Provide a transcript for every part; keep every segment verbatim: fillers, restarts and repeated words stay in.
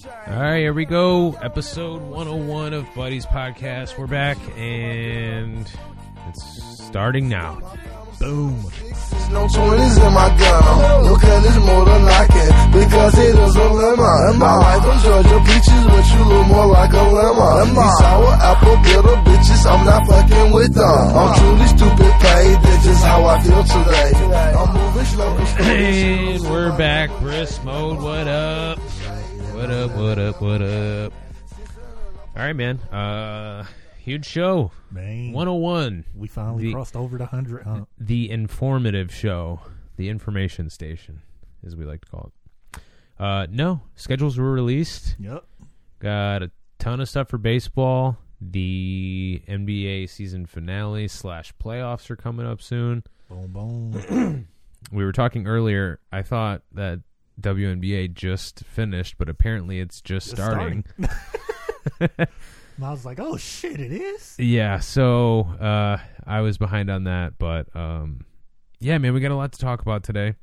All right, here we go. Episode one oh one of Buddy's Podcast. We're back, and it's starting now. Boom. No twenties in my gun. Look at this more than I can, because it is a lemon. My wife from Georgia peaches, but you look more like a lemon. These sour apple bitter bitches, I'm not fucking with them. I'm truly stupid paid, that's just how I feel today. I'm moving slow. And we're back. Brisk mode. What up? What up? What up? What up? All right, man. Uh, huge show. Man. one oh one. We finally the, crossed over the one hundred, huh? The informative show. The information station, as we like to call it. Uh, no, schedules were released. Yep. Got a ton of stuff for baseball. The N B A season finale slash playoffs are coming up soon. Boom, boom. We were talking earlier. I thought that W N B A just finished, but apparently it's just, Just starting. And I was like, oh, shit, it is? Yeah, so uh, I was behind on that, but um, yeah, man, we got a lot to talk about today.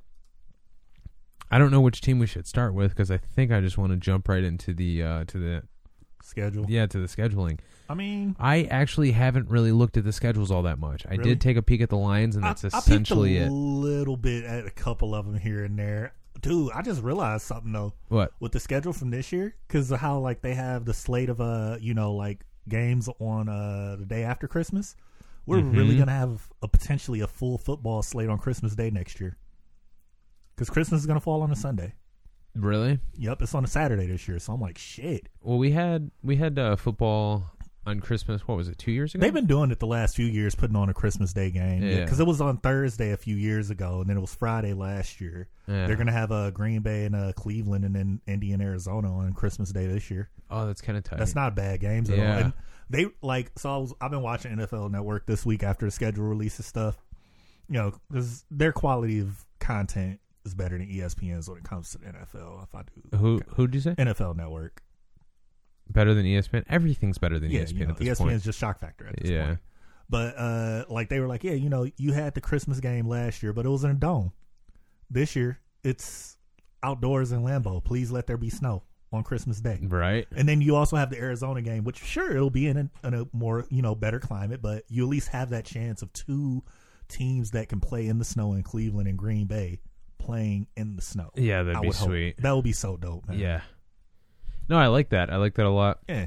I don't know which team we should start with because I think I just want to jump right into the uh, to the Schedule. yeah to the scheduling. I mean, I actually haven't really looked at the schedules all that much. I Really? did take a peek at the Lions, and that's I, essentially I it. peeked a little bit at a couple of them here and there. Dude, I just realized something, though. What? With the schedule from this year, because of how, like, they have the slate of, uh, you know, like, games on uh, the day after Christmas. We're Mm-hmm. really going to have a potentially a full football slate on Christmas Day next year. Because Christmas is going to fall on a Sunday. Really? Yep, it's on a Saturday this year, so I'm like, shit. Well, we had we had uh, football on Christmas. What was it? Two years ago. They've been doing it the last few years, putting on a Christmas Day game. Yeah. Because it was on Thursday a few years ago, and then it was Friday last year. Yeah. They're going to have a uh, Green Bay and uh, Cleveland and then Indy and Arizona on Christmas Day this year. Oh, that's kind of tight. That's not bad games at Yeah. all. And they, like, so I was, I've been watching N F L Network this week after the schedule releases stuff. You know, because their quality of content is better than E S P N's when it comes to the N F L. If I do. Who who'd you say? N F L Network. Better than E S P N? Everything's better than Yeah, E S P N you know, at this E S P N point. is just shock factor at this Yeah. point. But uh, like they were like, yeah, you know, you had the Christmas game last year, but it was in a dome. This year, it's outdoors in Lambeau. Please let there be snow on Christmas Day. Right. And then you also have the Arizona game, which sure it'll be in a, in a more you know better climate, but you at least have that chance of two teams that can play in the snow in Cleveland and Green Bay playing in the snow. Yeah, that'd I be would hope. sweet. That would be so dope, man. Yeah. No, I like that. I like that a lot. Yeah.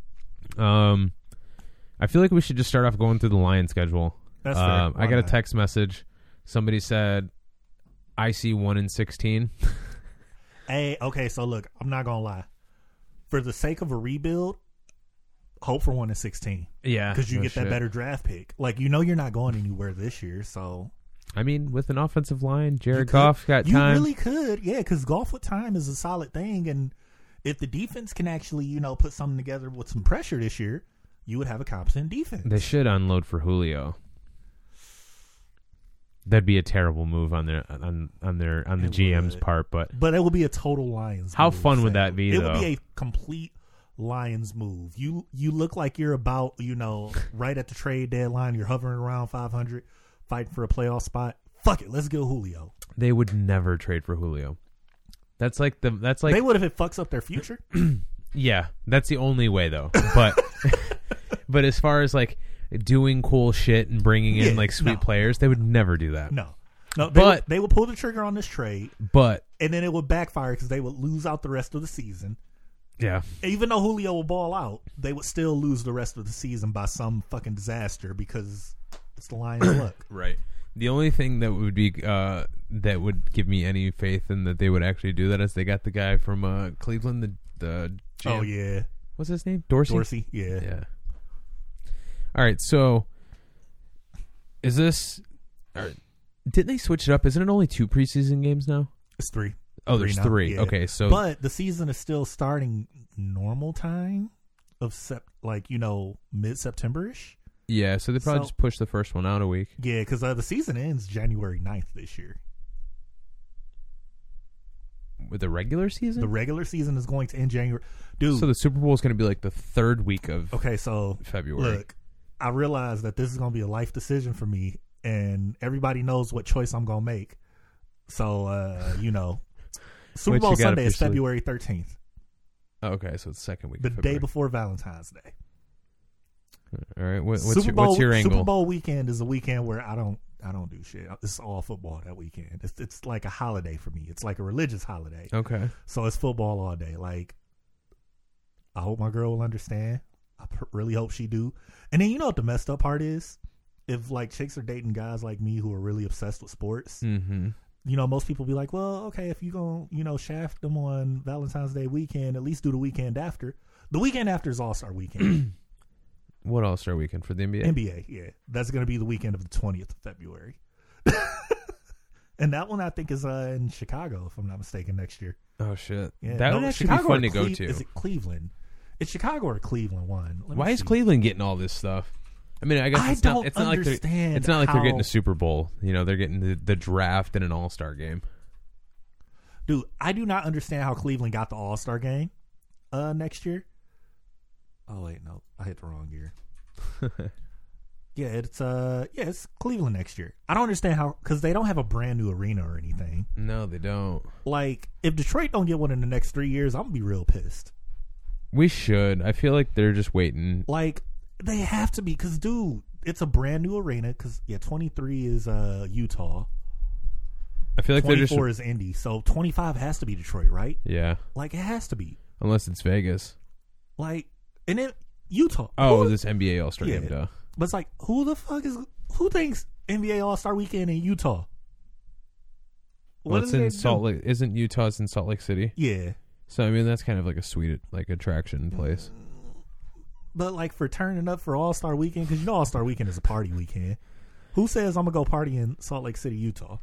Um, I feel like we should just start off going through the Lions schedule. That's fair. Um, I Why got a not? text message. Somebody said, "I see one in sixteen." Hey, okay, so look, I'm not gonna lie. For the sake of a rebuild, hope for one in sixteen. Yeah, Because you no get that shit. better draft pick. Like, you know you're not going anywhere this year, so... I mean, with an offensive line, you Jared could- Goff got you time. really could, yeah, because golf with time is a solid thing, and if the defense can actually, you know, put something together with some pressure this year, you would have a competent defense. They should unload for Julio. That'd be a terrible move on their on on their on the It G M's would. part, but But it would be a total Lions How move, fun would Sam. that be, It though? would be a complete Lions move. You you look like you're about, you know, right at the trade deadline. You're hovering around five hundred, fighting for a playoff spot. Fuck it, let's go Julio. they would never trade for Julio. That's like the that's like They would if it fucks up their future. yeah, that's the only way though. But but as far as like doing cool shit and bringing in Yeah, like sweet no. players, they would never do that. No. No, they, But- would, they would pull the trigger on this trade, But and then it would backfire because they would lose out the rest of the season. yeah, Even though Julio will ball out, they would still lose the rest of the season by some fucking disaster because it's the Lions' luck. right. The only thing that would be uh, that would give me any faith in that they would actually do that is they got the guy from uh, Cleveland, the the G M. Oh, yeah. What's his name? Dorsey. Dorsey, yeah. Yeah. All right. So, is this? Or, didn't they switch it up? Isn't it only two preseason games now? It's three. Oh, there's now, three. yeah. Okay, so But the season is still starting normal time of sep- like, you know, mid-September-ish. yeah, so they probably So- just pushed the first one out a week. Yeah, because uh, the season ends January ninth this year. With the regular season? The regular season is going to end January. Dude, So the Super Bowl is going to be like the third week of okay, so February. look, I realize that this is going to be a life decision for me, and everybody knows what choice I'm going to make. So, uh, you know, Super What Bowl you got Sunday is officially? February thirteenth. Okay, so it's second week. The of day February. before Valentine's Day. All right. What, what's Super your Bowl, what's your angle? Super Bowl weekend is a weekend where I don't I don't do shit. It's all football that weekend. It's it's like a holiday for me. It's like a religious holiday. Okay. So it's football all day. Like, I hope my girl will understand. I pr- really hope she do. And then you know what the messed up part is? If like chicks are dating guys like me who are really obsessed with sports, Mm-hmm. you know, most people be like, well, okay, if you gonna, you know, shaft them on Valentine's Day weekend, at least do the weekend after. The weekend after is All-Star weekend. What All-Star weekend for the N B A? N B A, yeah. That's going to be the weekend of the twentieth of February. And that one I think is uh, in Chicago, if I'm not mistaken, next year. Oh shit. Yeah, That no, would actually Chicago be fun or to go Cle- to. Is it Cleveland? It's Chicago or Cleveland one. Let me Why is see. Cleveland getting all this stuff? I mean, I guess I it's don't not. It's not like they're. understand It's not like they're getting how- a Super Bowl. You know, they're getting the, the draft and an All Star game. Dude, I do not understand how Cleveland got the All-Star game uh, next year. Oh, wait, no. I hit the wrong year. Yeah, it's uh, yeah, it's Cleveland next year. I don't understand how, because they don't have a brand new arena or anything. No, they don't. Like, if Detroit don't get one in the next three years, I'm gonna be real pissed. We should. I feel like they're just waiting. Like, they have to be, because dude, it's a brand new arena. Because yeah, twenty-three is uh Utah, I feel like they're just. twenty-four is Indy, so twenty-five has to be Detroit, right? Yeah, Like, it has to be. unless it's Vegas. Like, and then Utah. Oh, Who- this N B A All Star Yeah. game, duh. But it's like, who the fuck is who thinks N B A All Star Weekend in Utah? Well, What it's do they in do? Salt Lake. Isn't Utah's in Salt Lake City? Yeah, So I mean, that's kind of like a sweet like attraction place. but like for turning up for All Star Weekend, because you know All Star Weekend is a party weekend. Who says I'm gonna go party in Salt Lake City, Utah?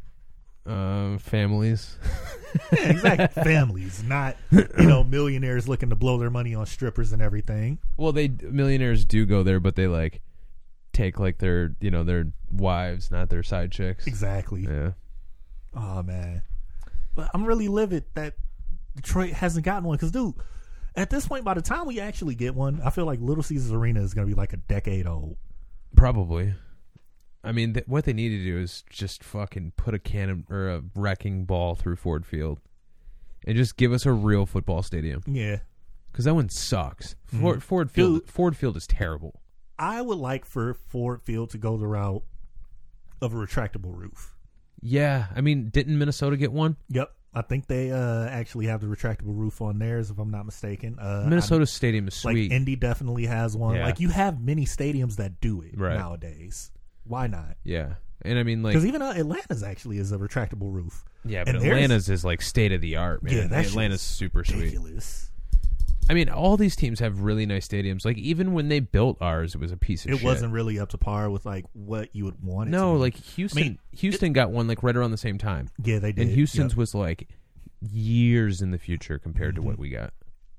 Um, families. Yeah, exactly. Families, not you know millionaires looking to blow their money on strippers and everything. Well, they millionaires do go there, but they like take like their you know their wives, not their side chicks. Exactly. Yeah. Oh man, but I'm really livid that Detroit hasn't gotten one. Because dude, at this point, by the time we actually get one, I feel like Little Caesars Arena is gonna be like a decade old. Probably. I mean, th- what they need to do is just fucking put a cannon or a wrecking ball through Ford Field, and just give us a real football stadium. Yeah. Because that one sucks. Ford, Ford Field. Dude. Ford Field is terrible. I would like for Ford Field to go the route of a retractable roof. Yeah, I mean, didn't Minnesota get one? Yep. I think they uh, actually have the retractable roof on theirs, if I'm not mistaken. Uh, Minnesota's stadium is I, like sweet. Indy definitely has one. Yeah. Like you have many stadiums that do it Right. nowadays. Why not? yeah, and I mean, like, Because even uh, Atlanta's actually is a retractable roof. yeah, but and theirs- Atlanta's is like state of the art, man. Yeah, that shit Atlanta's is super sweet. Ridiculous. I mean, all these teams have really nice stadiums. Like, even when they built ours, it was a piece of It shit. wasn't really up to par with like what you would want it No, to be. like Houston. I mean, Houston got one like right around the same time, Yeah, they did. and Houston's Yep. was like years in the future compared to Mm-hmm. what we got.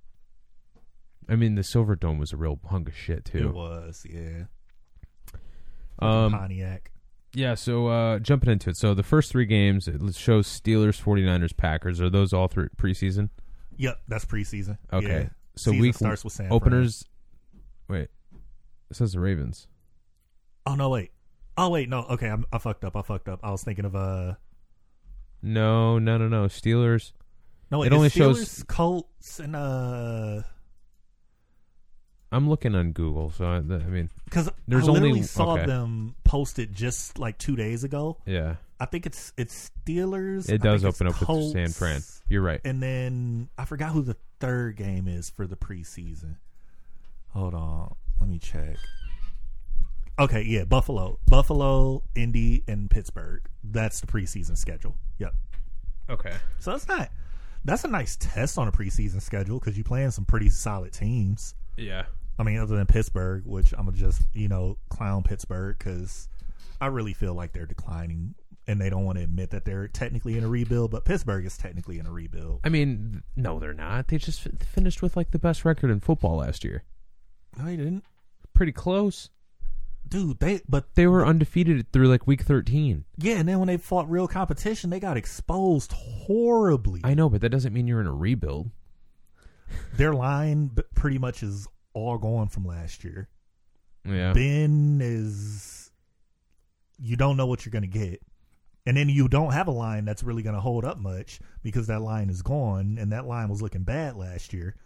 I mean, the Silver Dome was a real hunk of shit It too. was, yeah. Um, Pontiac. yeah. So uh, jumping into it, so the first three games it shows Steelers, 49ers, Packers. Are those all three preseason? Yep, that's preseason. Okay. Yeah. So Season week starts with San Fran. openers. Wait, it says the Ravens. Oh no, wait. Oh wait, no. Okay, I'm, I fucked up. I fucked up. I was thinking of uh. No, no, no, no. Steelers. No, wait, It only it's shows- Steelers, Colts, and uh. I'm looking on Google, so I, I mean, Because I There's literally only- saw okay. them posted just like two days ago. yeah, I think it's it's Steelers. it I does think it's open up with Colts, San Fran. You're right. And then I forgot who the third game is for the preseason. Hold on, let me check. Okay, yeah, Buffalo, Buffalo, Indy, and Pittsburgh. That's the preseason schedule. Yep. Okay. So that's not. That's a nice test on a preseason schedule because you're playing some pretty solid teams. Yeah. I mean, other than Pittsburgh, which I'm gonna just you know clown Pittsburgh because I really feel like they're declining and they don't want to admit that they're technically in a rebuild. But Pittsburgh is technically in a rebuild. I mean, th- no, they're not. They just f- finished with like the best record in football last year. No, they didn't, Pretty close. dude. They but They were undefeated through like week thirteen. yeah, and then when they fought real competition, they got exposed horribly. I know, but that doesn't mean you're in a rebuild. Their line b- pretty much is all gone from last year. Yeah. Ben is you don't know what you're going to get. And then you don't have a line that's really going to hold up much because that line is gone and that line was looking bad last year.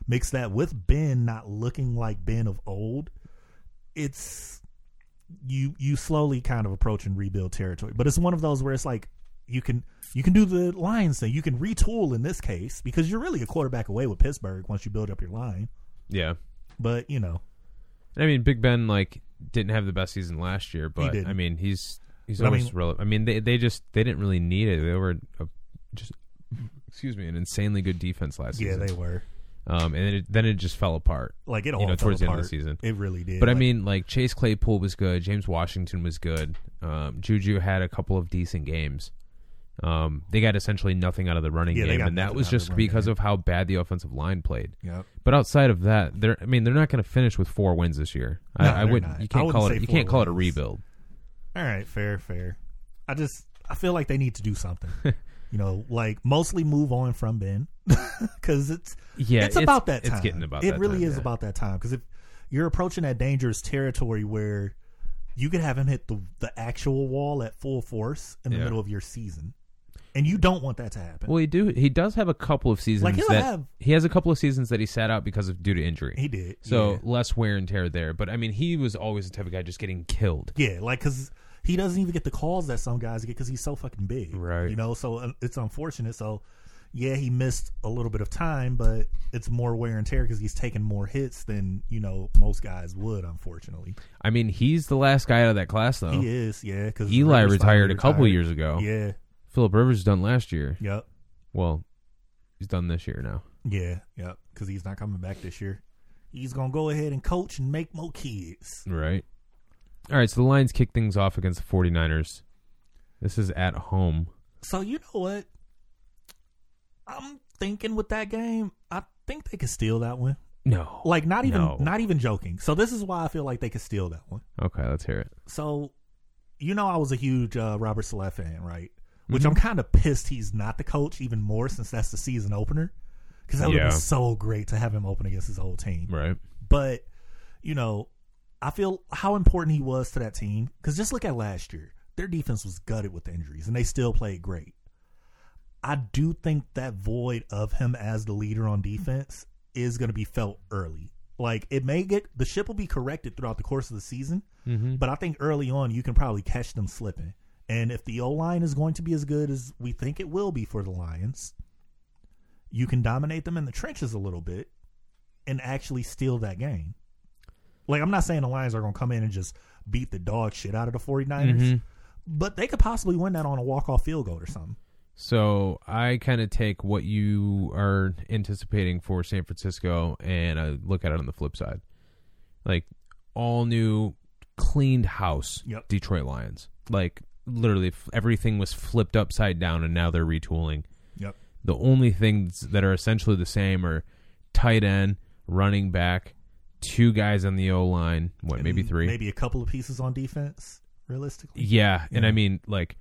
Mix that with Ben not looking like Ben of old. It's you you slowly kind of approaching rebuild territory. But it's one of those where it's like you can you can do the Lions thing. You can retool in this case because you're really a quarterback away with Pittsburgh once you build up your line. Yeah. But, you know. I mean, Big Ben, like, didn't have the best season last year, but, I mean, he's he's but always I mean, relevant. I mean, they they just, they didn't really need it. They were a, just, excuse me, an insanely good defense last yeah, season. Yeah, they were. Um, and then it, then it just fell apart. Like, it all you know, fell towards apart. the end of the season. It really did. But, like, I mean, like, Chase Claypool was good. James Washington was good. Um, Juju had a couple of decent games. Um, they got essentially nothing out of the running yeah, game, and that was just because game. of how bad the offensive line played. Yep. But outside of that, they're I mean they're not going to finish with four wins this year. No, I, I would not. you can't call it you can't call wins. it a rebuild. All right, fair, fair. I just I feel like they need to do something. You know, like mostly move on from Ben because it's yeah it's, it's about that time. It's getting about it that really time, is yeah. about that time because if you're approaching that dangerous territory where you could have him hit the the actual wall at full force in the yeah. middle of your season. And you don't want that to happen. Well, he do. He does have a couple of seasons like he'll that have, he has a couple of seasons that he sat out because of due to injury. He did, so yeah. less wear and tear there. But I mean, he was always the type of guy just getting killed. Yeah, like because he doesn't even get the calls that some guys get because he's so fucking big, right? You know, so uh, it's unfortunate. So yeah, he missed a little bit of time, but it's more wear and tear because he's taking more hits than you know most guys would. Unfortunately, I mean, he's the last guy out of that class, though. He is, yeah. Because Eli retired a couple years ago. Yeah. Phillip Rivers done last year. Yep. Well, he's done this year now. Yeah, yep. Because he's not coming back this year. He's gonna go ahead and coach and make more kids. Right. All right. So the Lions kick things off against the 49ers. This is at home. So you know what? I'm thinking with that game, I think they could steal that one. No. Like not even no. not even joking. So this is why I feel like they could steal that one. Okay, let's hear it. So, you know, I was a huge uh, Robert Saleh fan, right? Which mm-hmm. I'm kind of pissed he's not the coach even more since that's the season opener. Because that would yeah. be so great to have him open against his whole team. Right. But, you know, I feel how important he was to that team. Because just look at last year. Their defense was gutted with injuries, and they still played great. I do think that void of him as the leader on defense is going to be felt early. Like, it may get, the ship will be corrected throughout the course of the season, mm-hmm. but I think early on you can probably catch them slipping. And if the O-line is going to be as good as we think it will be for the Lions, you can dominate them in the trenches a little bit and actually steal that game. Like, I'm not saying the Lions are going to come in and just beat the dog shit out of the 49ers, mm-hmm. but they could possibly win that on a walk-off field goal or something. So I kind of take what you are anticipating for San Francisco and I look at it on the flip side. Like, all new, cleaned house yep. Detroit Lions. Like, literally everything was flipped upside down and now they're retooling. Yep. The only things that are essentially the same are tight end, running back, two guys on the O-line, what, and maybe three? Maybe a couple of pieces on defense, realistically. Yeah, yeah. and I mean, like,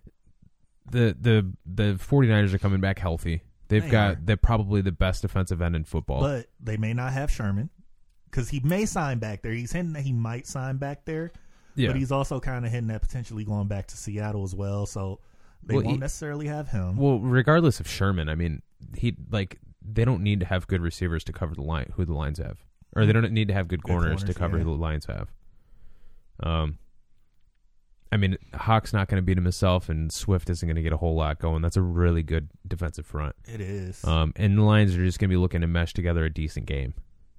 the the the 49ers are coming back healthy. They've they got, are. they're probably the best defensive end in football. But they may not have Sherman because he may sign back there. He's hinting that he might sign back there. Yeah. But he's also kind of hinting at potentially going back to Seattle as well. So they well, won't he, necessarily have him. Well, regardless of Sherman, I mean, he like they don't need to have good receivers to cover the line. Who the Lions have, or they don't need to have good, good corners, corners to cover yeah. who the Lions have. Um, I mean, Hawk's not going to beat him himself, and Swift isn't going to get a whole lot going. That's a really good defensive front. It is. Um, and the Lions are just going to be looking to mesh together a decent game.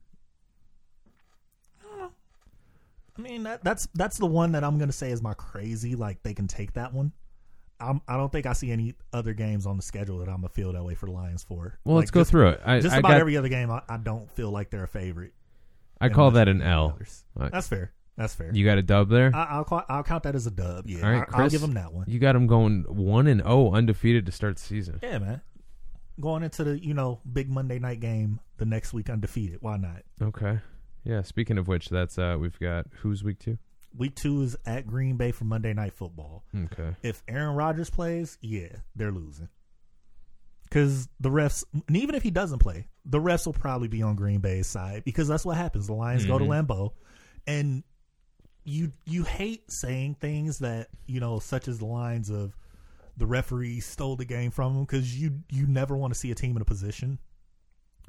I mean, that, that's that's the one that I'm going to say is my crazy. Like, they can take that one. I'm, I don't think I see any other games on the schedule that I'm going to feel that way for the Lions for. Well, like, let's go just, through it. I, just I about got, every other game, I, I don't feel like they're a favorite. I call that an L. Right. That's fair. That's fair. You got a dub there? I, I'll call, I'll count that as a dub. Yeah, All right, I, Chris, I'll give them that one. You got them going one and zero, undefeated to start the season. Yeah, man. Going into the you know big Monday night game the next week undefeated. Why not? Okay. Yeah. Speaking of which, that's uh we've got who's week two? Week two is at Green Bay for Monday Night Football. Okay. If Aaron Rodgers plays, yeah, they're losing. Because the refs, and even if he doesn't play, the refs will probably be on Green Bay's side because that's what happens. The Lions mm-hmm. go to Lambeau, and you you hate saying things that, you know, such as the lines of the referee stole the game from them because you, you never want to see a team in a position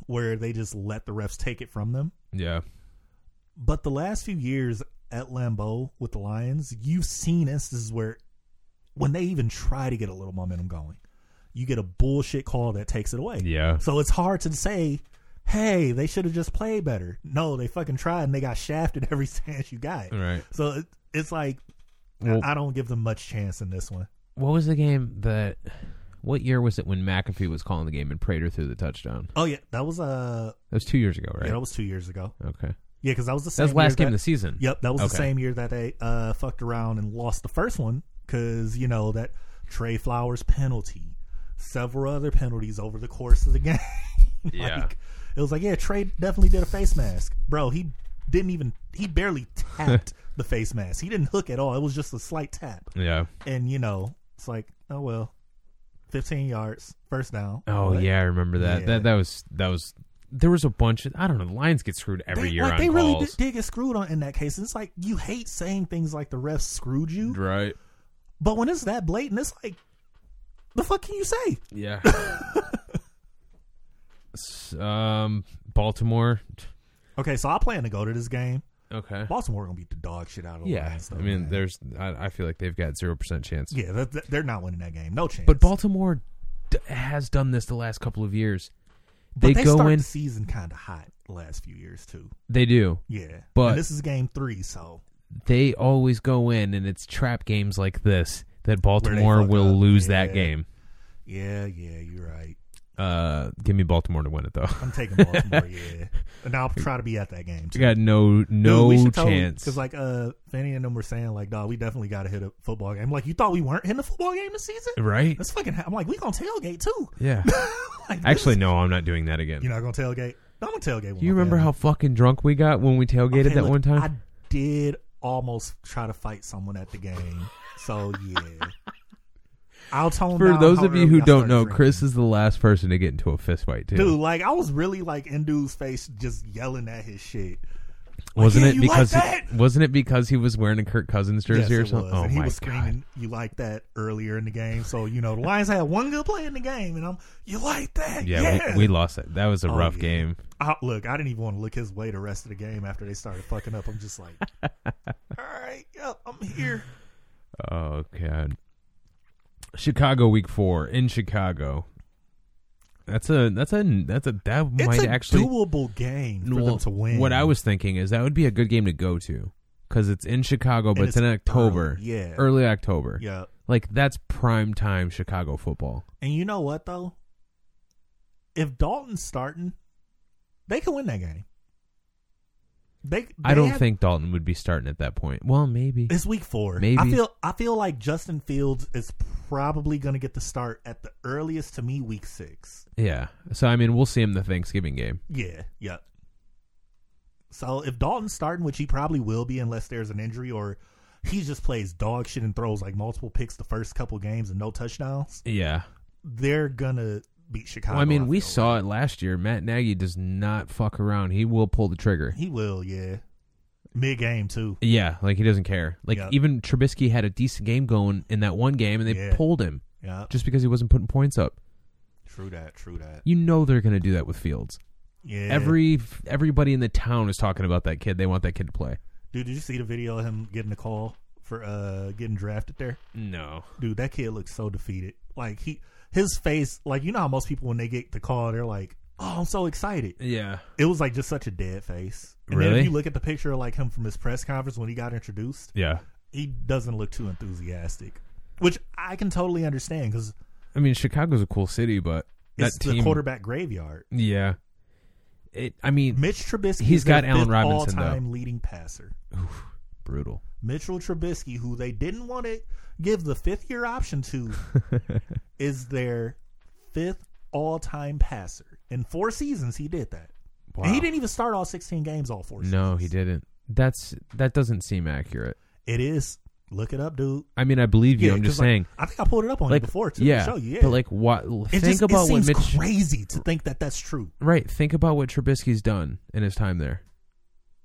where they just let the refs take it from them. Yeah. But the last few years at Lambeau with the Lions, you've seen instances where when they even try to get a little momentum going, you get a bullshit call that takes it away. Yeah. So it's hard to say, hey, they should have just played better. No, they fucking tried and they got shafted every chance you got. Right. So it, it's like, Well, I don't give them much chance in this one. What was the game that? What year was it when McAfee was calling the game and Prater threw the touchdown? Oh yeah, that was uh, That was two years ago, right? yeah, that was two years ago. Okay. Yeah, because that was the That same. was the last year game that, of the season. Yep, that was Okay. the same year that they uh fucked around and lost the first one because you know that Trey Flowers penalty, several other penalties over the course of the game. like, Yeah. it was like yeah, Trey definitely did a face mask, bro. He didn't even he barely tapped the face mask. He didn't hook at all. It was just a slight tap, Yeah. and you know it's like oh well, fifteen yards, first down. Oh What? yeah, I remember that. Yeah. That that was that was. There was a bunch of I don't know. The Lions get screwed every They, year like, on they calls. really did, did get screwed on in that case. It's like you hate saying things like the refs screwed you, Right. but when it's that blatant, it's like, the fuck can you say? Yeah. S- um, Baltimore. Okay, so I plan to go to this game. Okay. Baltimore gonna beat the dog shit out of the Yeah, Lions, though, I mean, man. there's. I, I feel like they've got zero percent chance. yeah, that, that- they're not winning that game. No chance. But Baltimore d- has done this the last couple of years. But They, they go start in. the season kind of hot the last few years too. They do. Yeah, But- and this is game three, so They always go in, and it's trap games like this that Baltimore fuck will up. lose Yeah. that game. yeah, yeah, you're right. Uh, give me Baltimore to win it though. I'm taking Baltimore. yeah, and I'll try to be at that game You too. got no no chance. Because like uh, Fanny and them were saying like, dog, we definitely got to hit a football game. I'm like, you thought we weren't hitting a football game this season? Right? That's fucking. Ha- I'm like, we gonna tailgate too. Yeah. Like, Actually, this- no, I'm not doing that again. you're not gonna tailgate. No, I'm gonna tailgate. With Do you my remember family. how fucking drunk we got when we tailgated Okay, that look, one time? I did almost try to fight someone at the game. So yeah, I'll tone For down those how of you early who I don't started know, drinking. Chris is the last person to get into a fist fight too. Dude, like I was really like in dude's face, just yelling at his shit. wasn't yeah, it you because like he, that? wasn't it because he was wearing a Kirk Cousins jersey Yes, or it something? was. Oh and he my was god! screaming, "You like that?" earlier in the game. So you know the Lions had one good play in the game, and I'm, "You like that?" Yeah, Yeah, We, we lost it. That was a Oh, rough yeah. game. I, look, I didn't even want to look his way the rest of the game after they started fucking up. I'm just like, all right, yep, I'm here. Oh god! Chicago week four in Chicago. That's a that's a that's a that It's might a actually doable game for Well, them to win. What I was thinking is that would be a good game to go to because it's in Chicago, but And it's in October, early, yeah, early October. yeah. Like that's prime time Chicago football. And you know what though? If Dalton's starting, they can win that game. They, they I don't have, think Dalton would be starting at that point. Well, maybe. it's week four. Maybe. I feel I feel like Justin Fields is probably going to get the start at the earliest to me week six. Yeah. So I mean, we'll see him the Thanksgiving game. Yeah, yeah. So if Dalton's starting, which he probably will be unless there's an injury or he just plays dog shit and throws like multiple picks the first couple games and no touchdowns, Yeah. they're gonna beat Chicago. Well, I mean, I we feel saw like. it last year. Matt Nagy does not fuck around. He will pull the trigger. He will, yeah. Mid game too. Yeah, like he doesn't care. Like Yeah. even Trubisky had a decent game going in that one game, and they Yeah. pulled him Yeah. just because he wasn't putting points up. True that, true that. You know they're going to do that with Fields. Yeah. Every everybody in the town is talking about that kid. They want that kid to play. Dude, did you see the video of him getting the call for uh getting drafted there? No. Dude, that kid looks so defeated. Like he his face, like you know how most people when they get the call, they're like, "Oh, I'm so excited." Yeah. It was like just such a dead face. And then Really? if you look at the picture of like him from his press conference when he got introduced, Yeah. he doesn't look too enthusiastic, which I can totally understand because I mean, Chicago's a cool city, but it's that the team, quarterback graveyard. Yeah. It. I mean, Mitch Trubisky He's is their got Allen fifth Robinson, though. all-time leading passer. brutal. Mitchell Trubisky, who they didn't want to give the fifth year option to, is their fifth all-time passer. In four seasons, he did that. Wow. And he didn't even start all sixteen games all four seasons. No, he didn't. That's that doesn't seem accurate. It is. Look it up, dude. I mean, I believe you. Yeah, I'm just 'cause, like, saying. I think I pulled it up on Like you before too. yeah, to show you, yeah. but like what? it think just, about it what seems Mitch. crazy to think that that's true, Right. Think about what Trubisky's done in his time there.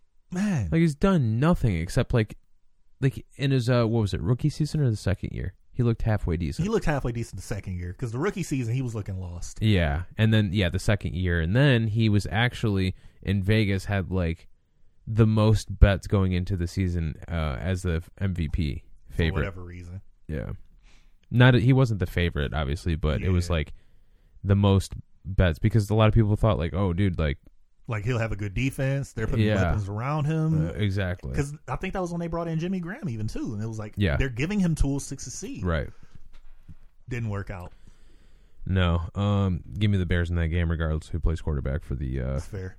man. Like he's done nothing except like, like in his uh, what was it, rookie season or the second year? He looked halfway decent. He looked halfway decent the second year because the rookie season he was looking lost. Yeah, and then yeah, the second year, and then he was actually in Vegas had like the most bets going into the season uh, as the M V P favorite for whatever reason. Yeah, not he wasn't the favorite obviously, but yeah. it was like the most bets because a lot of people thought like, oh, dude, like like he'll have a good defense. They're putting yeah. weapons around him uh, exactly because I think that was when they brought in Jimmy Graham even too, and it was like yeah. they're giving him tools to succeed. Right. Didn't work out. No. Um, give me the Bears in that game, regardless who plays quarterback for the. Uh, That's fair.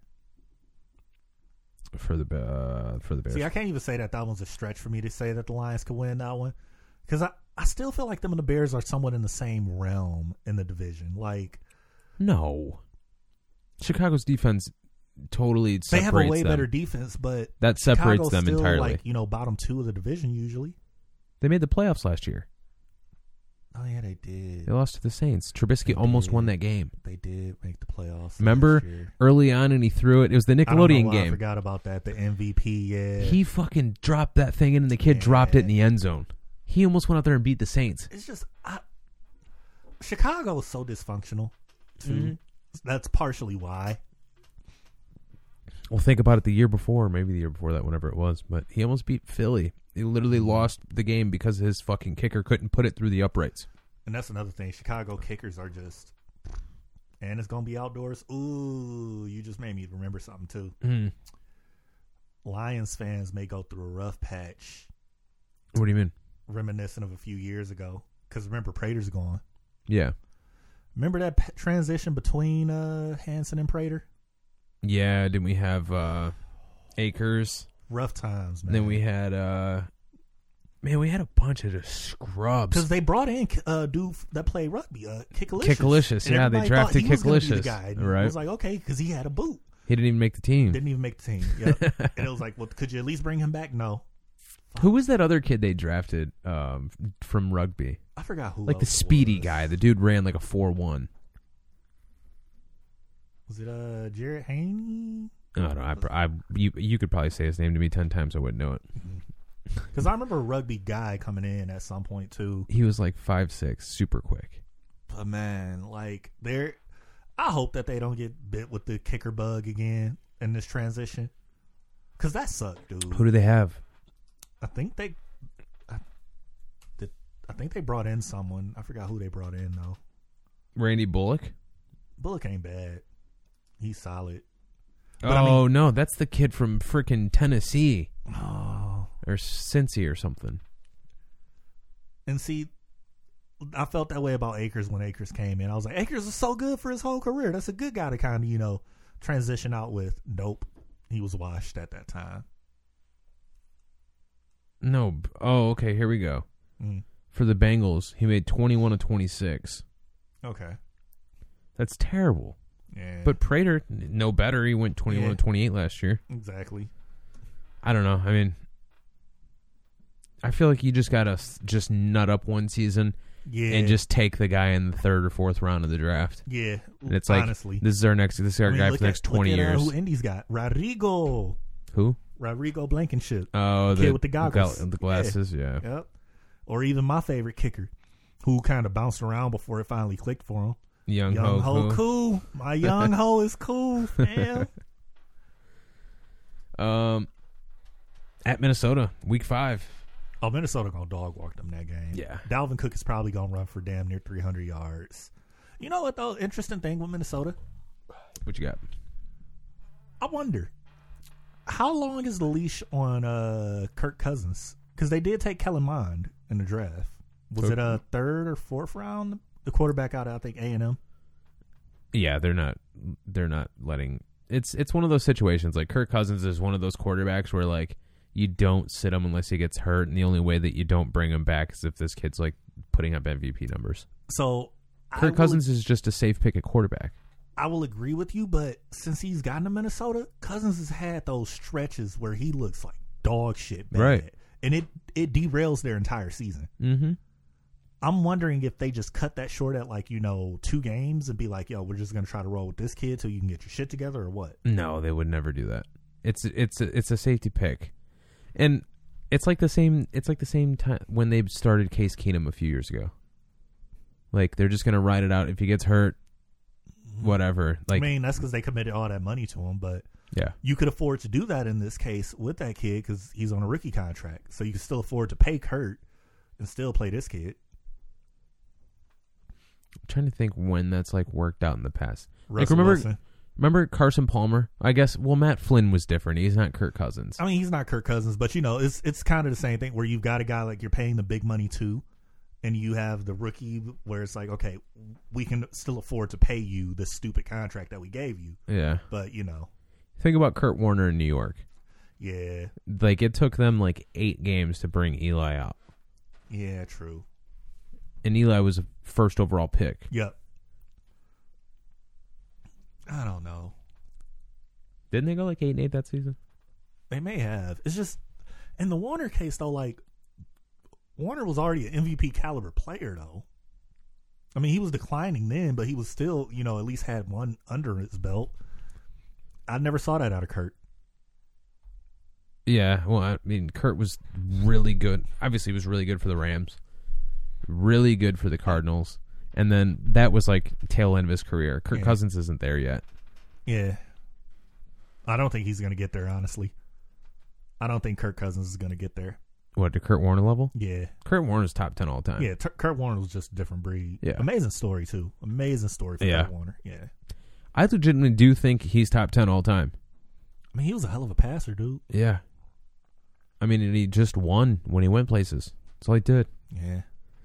For the uh, for the Bears. See, I can't even say that that one's a stretch for me to say that the Lions could win that one because I, I still feel like them and the Bears are somewhat in the same realm in the division. Like, no, Chicago's defense totally they have a way them. better defense, but that separates Chicago's them still entirely. Like, you know, bottom two of the division usually. They made the playoffs last year. Oh yeah, they did. They lost to the Saints. Trubisky They almost did. won that game. They did make the playoffs. Remember last year. early on, and he threw it. It was the I don't Nickelodeon know why game. I forgot about that. The M V P. Yeah, He fucking dropped that thing in, and the kid Yeah. dropped it in the end zone. He almost went out there and beat the Saints. It's just I, Chicago is so dysfunctional. Too. Mm-hmm. That's partially why. Well, think about it the year before, maybe the year before that, whenever it was. But he almost beat Philly. He literally lost the game because his fucking kicker couldn't put it through the uprights. And that's another thing. Chicago kickers are just, and it's gonna be outdoors. Ooh, you just made me remember something too. Mm. Lions fans may go through a rough patch, What do you mean? reminiscent of a few years ago. Because remember, Prater's gone. Yeah. Remember that p- transition between uh, Hansen and Prater? Yeah, didn't we have uh, Akers? Rough times, man. Then we had, uh, man, we had a bunch of just scrubs. Because they brought in a dude that played rugby, uh, Kickalicious. Kickalicious, And yeah, they everybody drafted thought he was gonna be the Kickalicious, guy. And right. It was like, okay, because he had a boot. He didn't even make the team. Didn't even make the team. Yep. And it was like, well, could you at least bring him back? No. Who was that other kid they drafted um, from rugby? I forgot who. Like the else it speedy was. guy. The dude ran like a four one. Was it uh Jarrett Haney? I don't know. I, pr- I, you, you could probably say his name to me ten times. I wouldn't know it. Because I remember a rugby guy coming in at some point too. He was like five six, super quick. But man, like they're. I hope that they don't get bit with the kicker bug again in this transition. Because that sucked, dude. Who do they have? I think they. I, did, I think they brought in someone. I forgot who they brought in though. Randy Bullock? Bullock ain't bad. He's solid. Oh, But I mean- no. That's the kid from freaking Tennessee. Oh. Or Cincy or something. And see, I felt that way about Akers when Akers came in. I was like, Akers is so good for his whole career. That's a good guy to kind of, you know, transition out with. Nope. He was washed at that time. No. b- Oh, okay. Here we go. Mm. For the Bengals, he made twenty-one of twenty-six. Okay. That's terrible. Yeah. But Prater, n- no better. He went twenty-one Yeah. of twenty-eight last year. Exactly. I don't know. I mean, I feel like you just got to just nut up one season Yeah. and just take the guy in the third or fourth round of the draft. Yeah. And it's like, honestly. this is our next, this is our I mean, guy look for the at- next twenty look at, uh, years. who Indy's got? Rodrigo. Who? Rodrigo Blankenship. Oh, Kid with the goggles. the glasses, yeah. Yep. Or even my favorite kicker, who kind of bounced around before it finally clicked for him. Young, Young Ho, Ho, cool. My young Ho is cool, fam. Um, at Minnesota, week five. Oh, Minnesota gonna dog walk them that game. Yeah. Dalvin Cook is probably gonna run for damn near three hundred yards. You know what though? Interesting thing with Minnesota. What you got? I wonder how long is the leash on uh, Kirk Cousins? Because they did take Kellen Mond in the draft. Was So- it a third or fourth round? The quarterback out of I think A and M. Yeah, they're not. They're not letting. It's it's one of those situations. Like Kirk Cousins is one of those quarterbacks where like you don't sit him unless he gets hurt, and the only way that you don't bring him back is if this kid's like putting up M V P numbers. So I Kirk will- Cousins is just a safe pick at quarterback. I will agree with you, but since he's gotten to Minnesota, Cousins has had those stretches where he looks like dog shit bad. Right. And it, it derails their entire season. Mm-hmm. I'm wondering if they just cut that short at like, you know, two games and be like, yo, we're just going to try to roll with this kid till you can get your shit together or what? No, they would never do that. It's it's a, it's a safety pick, and It's like the same. It's like the same time when they started Case Keenum a few years ago. Like they're just gonna ride it out. If he gets hurt, whatever. Like I mean, that's because they committed all that money to him, but yeah, you could afford to do that in this case with that kid because he's on a rookie contract, so you can still afford to pay Kurt and still play this kid. I'm trying to think when that's like worked out in the past. Russell like remember, Wilson. remember Carson Palmer? I guess. Well, Matt Flynn was different. He's not Kirk Cousins. I mean, he's not Kirk Cousins, but you know, it's it's kind of the same thing where you've got a guy like you're paying the big money to, and you have the rookie where it's like, okay, we can still afford to pay you the stupid contract that we gave you. Yeah, but you know, think about Kurt Warner in New York. Yeah, like it took them like eight games to bring Eli out. Yeah, true. And Eli was a first overall pick. Yep. I don't know. Didn't they go like eight and eight that season? They may have. It's just in the Warner case though. Like Warner was already an M V P caliber player though. I mean, he was declining then, but he was still, you know, at least had one under his belt. I never saw that out of Kurt. Yeah, well, I mean, Kurt was really good. Obviously, he was really good for the Rams. Really good for the Cardinals. And then that was like tail end of his career. Kirk yeah. Cousins isn't there yet. Yeah. I don't think he's going to get there, honestly. I don't think Kirk Cousins is going to get there. What, to Kurt Warner level? Yeah. Kurt Warner's top ten all time. Yeah, T- Kurt Warner was just a different breed. Yeah. Amazing story, too. Amazing story for yeah. Kurt Warner. Yeah. I legitimately do think he's top ten all time. I mean, he was a hell of a passer, dude. Yeah. I mean, and he just won when he went places. That's all he did. Yeah.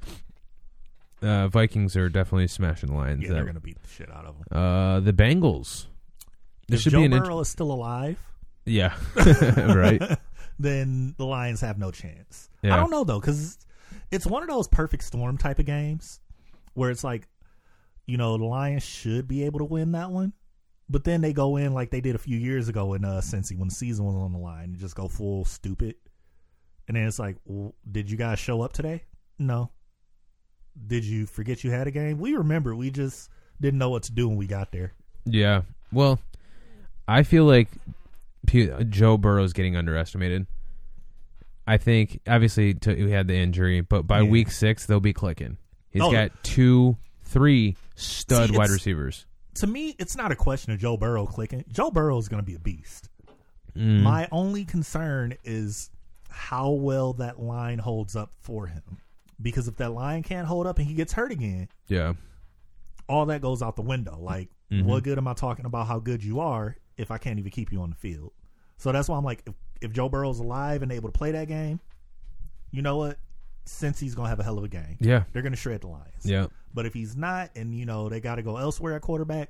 Uh, Vikings are definitely smashing the Lions. Yeah, they're going to beat the shit out of them. Uh, the Bengals. This if should Joe be an Burrow int- is still alive, yeah, right. Then the Lions have no chance. Yeah. I don't know though, because it's one of those perfect storm type of games where it's like, you know, the Lions should be able to win that one, but then they go in like they did a few years ago in uh, Cincy when the season was on the line and just go full stupid, and then it's like, well, did you guys show up today? No. Did you forget you had a game? We remember. We just didn't know what to do when we got there. Yeah. Well, I feel like Joe Burrow's getting underestimated. I think, obviously, to, he had the injury, but by yeah. week six, they'll be clicking. He's oh. got two, three stud See, wide receivers. To me, it's not a question of Joe Burrow clicking. Joe Burrow is going to be a beast. Mm. My only concern is how well that line holds up for him. Because if that line can't hold up and he gets hurt again, yeah, all that goes out the window. Like, mm-hmm. what good am I talking about how good you are if I can't even keep you on the field? So that's why I'm like, if, if Joe Burrow's alive and able to play that game, you know what? Since he's going to have a hell of a game. Yeah. They're going to shred the Lions. Yeah. But if he's not and, you know, they got to go elsewhere at quarterback,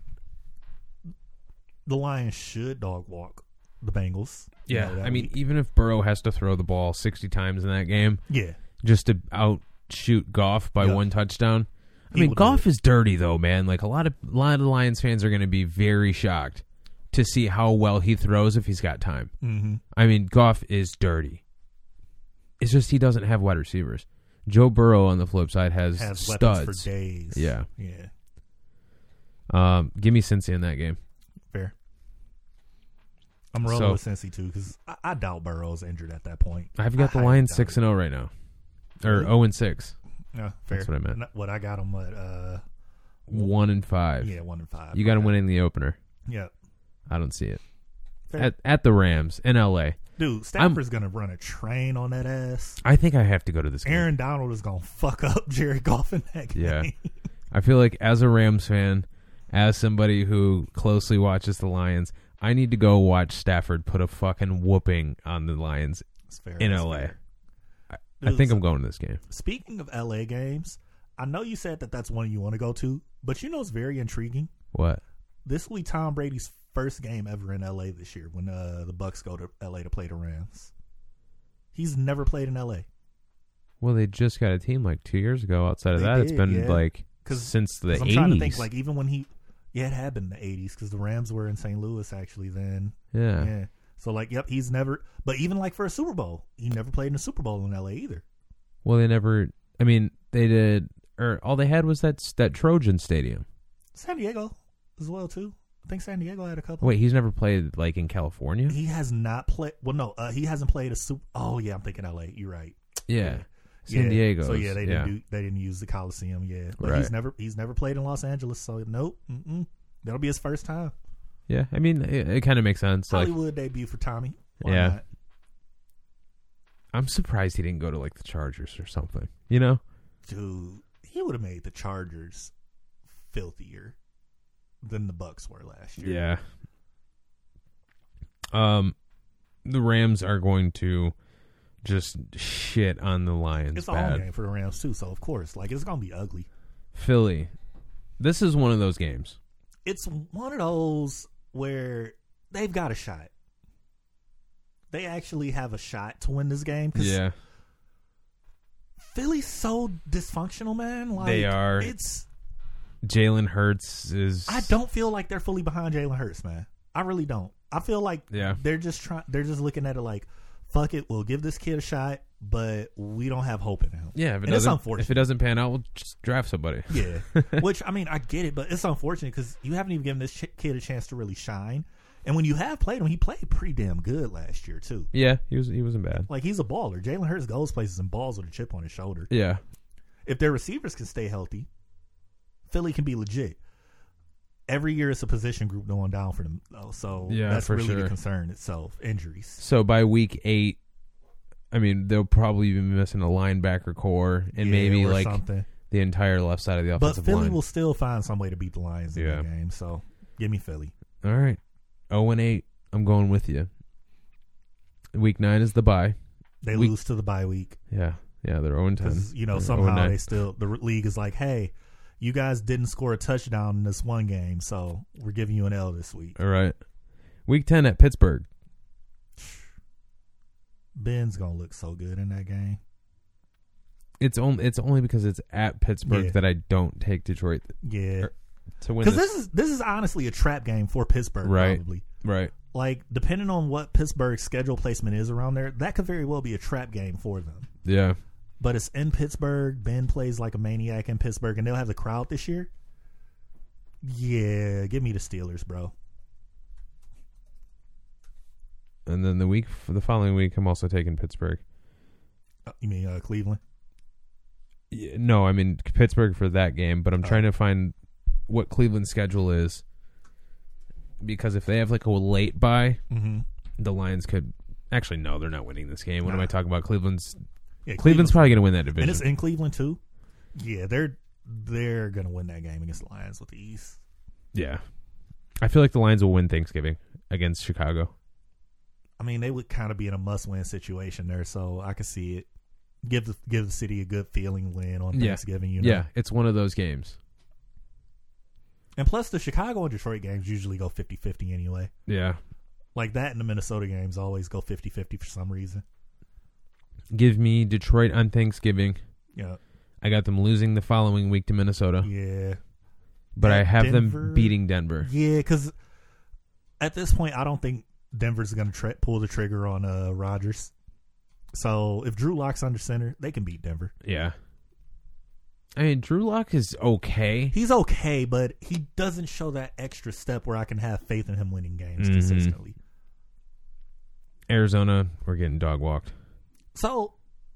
the Lions should dog walk the Bengals. Yeah. You know, I mean, week. even if Burrow has to throw the ball sixty times in that game. Yeah. Just to outshoot Goff by yep. one touchdown. I he mean, Goff is dirty though, man. Like a lot of a lot of Lions fans are going to be very shocked to see how well he throws if he's got time. Mm-hmm. I mean, Goff is dirty. It's just he doesn't have wide receivers. Joe Burrow on the flip side has, has studs weapons for days. Yeah, yeah. Um, give me Cincy in that game. Fair. I'm rolling so, with Cincy too because I, I doubt Burrow's injured at that point. I've got I, the Lions six and zero right now, or really? zero and six. Yeah, fair. That's what I meant. What I got them at uh, one and five. Yeah, one and five. You got them okay. winning the opener. Yeah, I don't see it. fair. At at the Rams in L A. Dude, Stafford's I'm, gonna run a train on that ass. I think I have to go to this game. Aaron Donald is gonna fuck up Jared Goff in that game. Yeah, I feel like as a Rams fan, as somebody who closely watches the Lions, I need to go watch Stafford put a fucking whooping on the Lions fair, in L A. Fair. I, Dude, I think so, I'm going to this game. Speaking of L A games, I know you said that that's one you want to go to, but you know it's very intriguing. What? This will be Tom Brady's first game ever in L A this year when uh, the Bucks go to L A to play the Rams. He's never played in L A. Well, they just got a team like two years ago. Outside of they that, did, it's been yeah. like Cause, since the cause I'm eighties. trying to think, like even when he, yeah, it had been the eighties because the Rams were in Saint Louis actually then. Yeah. Yeah. So like, yep, he's never. But even like for a Super Bowl, he never played in a Super Bowl in L A either. Well, they never. I mean, they did, or all they had was that that Trojan Stadium. San Diego as well too. I think San Diego had a couple. Wait, he's never played like in California? He has not played. Well, no, uh, he hasn't played a super. Oh yeah, I'm thinking L A. You're right. Yeah. San yeah. Diego. So yeah, they didn't yeah. do. They didn't use the Coliseum. Yeah, but Right. he's never. He's never played in Los Angeles. So nope. Mm-mm. That'll be his first time. Yeah, I mean, it, it kind of makes sense. Like, Hollywood debut for Tommy. Why Yeah. not? I'm surprised he didn't go to like the Chargers or something. You know? Dude, he would have made the Chargers filthier than the Bucks were last year. Yeah. Um, the Rams are going to just shit on the Lions. It's a bad. home game for the Rams too, so of course, like it's gonna be ugly. Philly. This is one of those games. It's one of those where they've got a shot. They actually have a shot to win this game. 'Cause Yeah. Philly's so dysfunctional, man. Like, They are. It's. Jalen Hurts is. I don't feel like they're fully behind Jalen Hurts, man. I really don't. I feel like Yeah. they're just trying. They're just looking at it like, fuck it, we'll give this kid a shot, but we don't have hope in him. Yeah, if it And it's doesn't, unfortunate. if it doesn't pan out, we'll just draft somebody. Yeah, which I mean, I get it, but it's unfortunate because you haven't even given this ch- kid a chance to really shine. And when you have played him, he played pretty damn good last year too. Yeah, he was. He wasn't bad. Like he's a baller. Jalen Hurts goes places and balls with a chip on his shoulder. Yeah. If their receivers can stay healthy, Philly can be legit. Every year it's a position group going down for them, though. So Yeah, that's for really sure. the concern itself. Injuries. So by week eight, I mean they'll probably be missing a linebacker core and Yeah, maybe or like something. the entire left side of the But offensive Philly line. will still find some way to beat the Lions in Yeah. that game. So give me Philly. All right, zero and eight. I'm going with you. Week nine is the bye. They Week- lose to the bye week Yeah, yeah, they're zero and ten. because you know Or somehow oh and nine. they still the league is like, hey, you guys didn't score a touchdown in this one game, so we're giving you an L this week. All right, week ten at Pittsburgh. Ben's gonna look so good in that game. It's only it's only because it's at Pittsburgh Yeah. that I don't take Detroit Yeah, Or- to win. because This. this is this is honestly a trap game for Pittsburgh. Right. Probably. Right. Like, depending on what Pittsburgh's schedule placement is around there, that could very well be a trap game for them. Yeah. But it's in Pittsburgh. Ben plays like a maniac in Pittsburgh, and they'll have the crowd this year. Yeah, give me the Steelers, bro. And then the week for the following week, I'm also taking Pittsburgh. Uh, you mean uh, Cleveland? Yeah, no, I mean Pittsburgh for that game, but I'm Oh. trying to find what Cleveland's schedule is. Because if they have like a late bye, Mm-hmm. the Lions could actually no, they're not winning this game. What am Nah. I talking about? Cleveland's Yeah, Cleveland's probably going to win that division. and it's in Cleveland too. Yeah, they're they're gonna win that game against the Lions with ease. Yeah, I feel like the Lions will win Thanksgiving against Chicago. I mean, they would kind of be in a must-win situation there, so I could see it. Give the give the city a good feeling win on Yeah. Thanksgiving. You know? Yeah, it's one of those games. And plus, the Chicago and Detroit games usually go fifty-fifty anyway. Yeah, Like that, and the Minnesota games always go fifty-fifty for some reason. give me Detroit on Thanksgiving. Yeah, I got them losing the following week to Minnesota, yeah, but I At have Denver- them beating Denver. yeah. Because at this point, I don't think Denver's going to tra- pull the trigger on uh, Rodgers. So if Drew Lock's under center, they can beat Denver. Yeah. I mean, Drew Lock is okay. He's okay, but he doesn't show that extra step where I can have faith in him winning games Mhm. consistently. Arizona, we're getting dog walked. So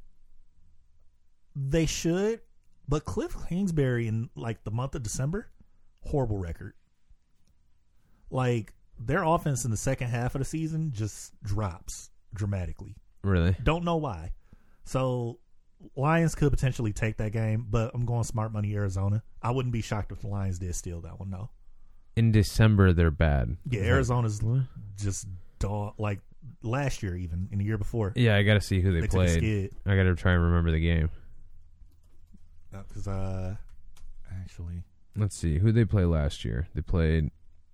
they should, but Cliff Kingsbury in like the month of December, horrible record. Like their offense in the second half of the season just drops dramatically. Really? Don't know why. So Lions could potentially take that game, but I'm going smart money Arizona. I wouldn't be shocked if the Lions did steal that one though. In December, they're bad. Yeah, Is that- Arizona's What? just dog like last year, even in the year before. Yeah, I got to see who they, They took a played. skid. I got to try and remember the game. Because uh, actually, Let's see who they play last year. They played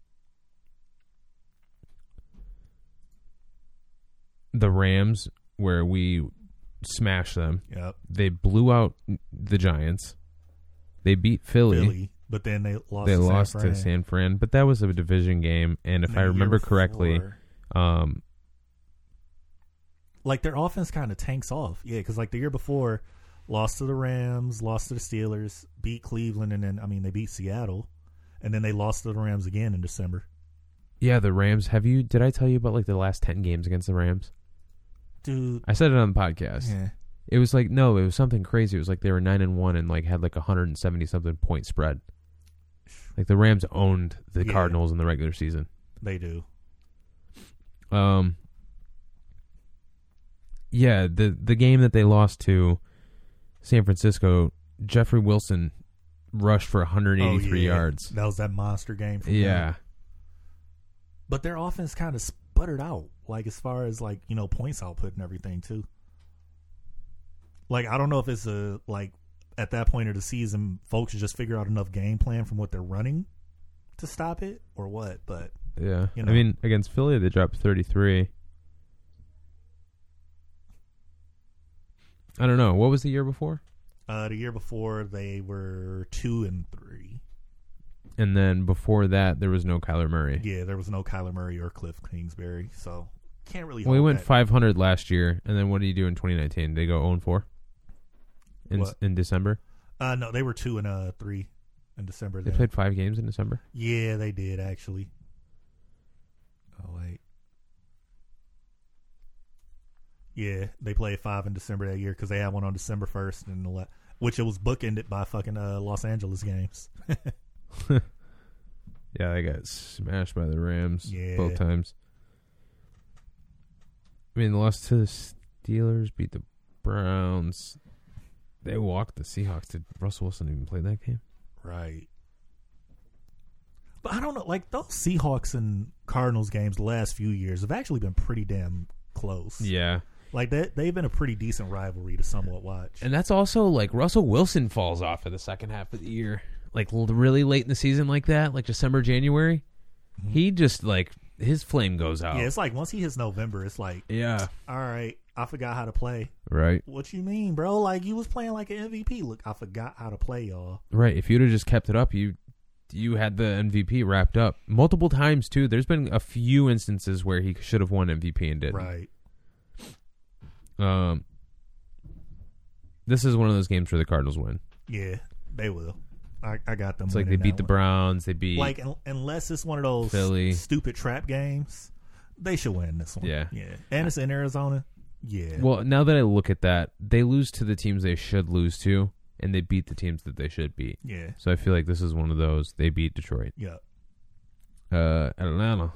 the Rams, where we smashed them. yep, They blew out the Giants. They beat Philly. Philly, but then they lost. They to San lost Fran. to San Fran, but that was a division game. And if And I the year remember correctly, before, um, like their offense kind of tanks off. Yeah, because like the year before, lost to the Rams, lost to the Steelers, beat Cleveland, and then I mean they beat Seattle, and then they lost to the Rams again in December. Yeah, the Rams. Have you? Did I tell you about like the last ten games against the Rams? Dude, I said it on the podcast. yeah. It was like no, it was something crazy. It was like they were nine and one and like had like a hundred and seventy something point spread. Like the Rams owned the Yeah. Cardinals in the regular season. They do. Um. Yeah, the the game that they lost to San Francisco, Jeffrey Wilson rushed for one hundred eighty-three Oh, yeah. yards. That was that monster game. For Yeah. them. But their offense kind of sputtered out, like as far as like you know points output and everything too. Like I don't know if it's a like at that point of the season, folks just figure out enough game plan from what they're running to stop it or what. But Yeah. You know. I mean, against Philly, they dropped thirty-three. I don't know. What was the year before? uh, the year before they were two and three. And then before that, there was no Kyler Murray. Yeah, there was no Kyler Murray or Cliff Kingsbury, so can't really. Well, he hold went that. five hundred last year, and then what did he do in twenty nineteen? They go oh and four in What? in December. Uh, no, they were two and uh three in December. They then. played five games in December. Yeah, they did actually. Oh wait. Yeah, they played five in December that year because they had one on December first, and ele- which it was bookended by fucking uh, Los Angeles games. Yeah, they got smashed by the Rams Yeah. both times. I mean, they lost to the Steelers, beat the Browns. They walked the Seahawks. Did Russell Wilson even play that game? Right. But I don't know, like those Seahawks and Cardinals games the last few years have actually been pretty damn close. Yeah. Like that, they've been a pretty decent rivalry to somewhat watch. And that's also like Russell Wilson falls off in the second half of the year. Like l- really late in the season like that, like December, January. Mm-hmm. He just like his flame goes out. Yeah, it's like once he hits November, it's like, Yeah. all right, I forgot how to play. Right. What you mean, bro? Like you was playing like an M V P. Look, I forgot how to play, y'all. Right. If you'd have just kept it up, you you had the M V P wrapped up multiple times too. There's been a few instances where he should have won M V P and didn't. Right. Um, this is one of those games where the Cardinals win. Yeah, they will. I, I got them. It's like they winning beat that the one. Browns. They beat Like un- unless it's one of those Philly. stupid trap games, they should win this one. Yeah. yeah. And it's in Arizona. Yeah. Well, now that I look at that, they lose to the teams they should lose to, and they beat the teams that they should beat. yeah. So I feel like this is one of those. They beat Detroit. Yeah. Uh, Atlanta.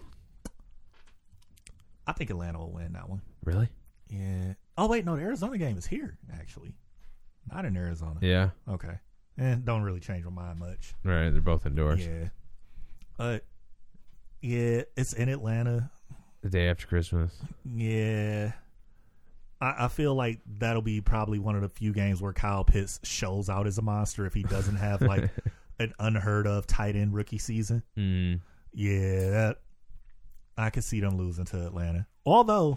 I think Atlanta will win that one. Really? Yeah. Oh wait, no, the Arizona game is here actually, not in Arizona. Yeah. Okay. And don't really change my mind much. Right. They're both indoors. Yeah. Uh, yeah, it's in Atlanta. The day after Christmas. Yeah. I, I feel like that'll be probably one of the few games where Kyle Pitts shows out as a monster if he doesn't have like an unheard of tight end rookie season. Mm. Yeah, that I could see them losing to Atlanta. Although,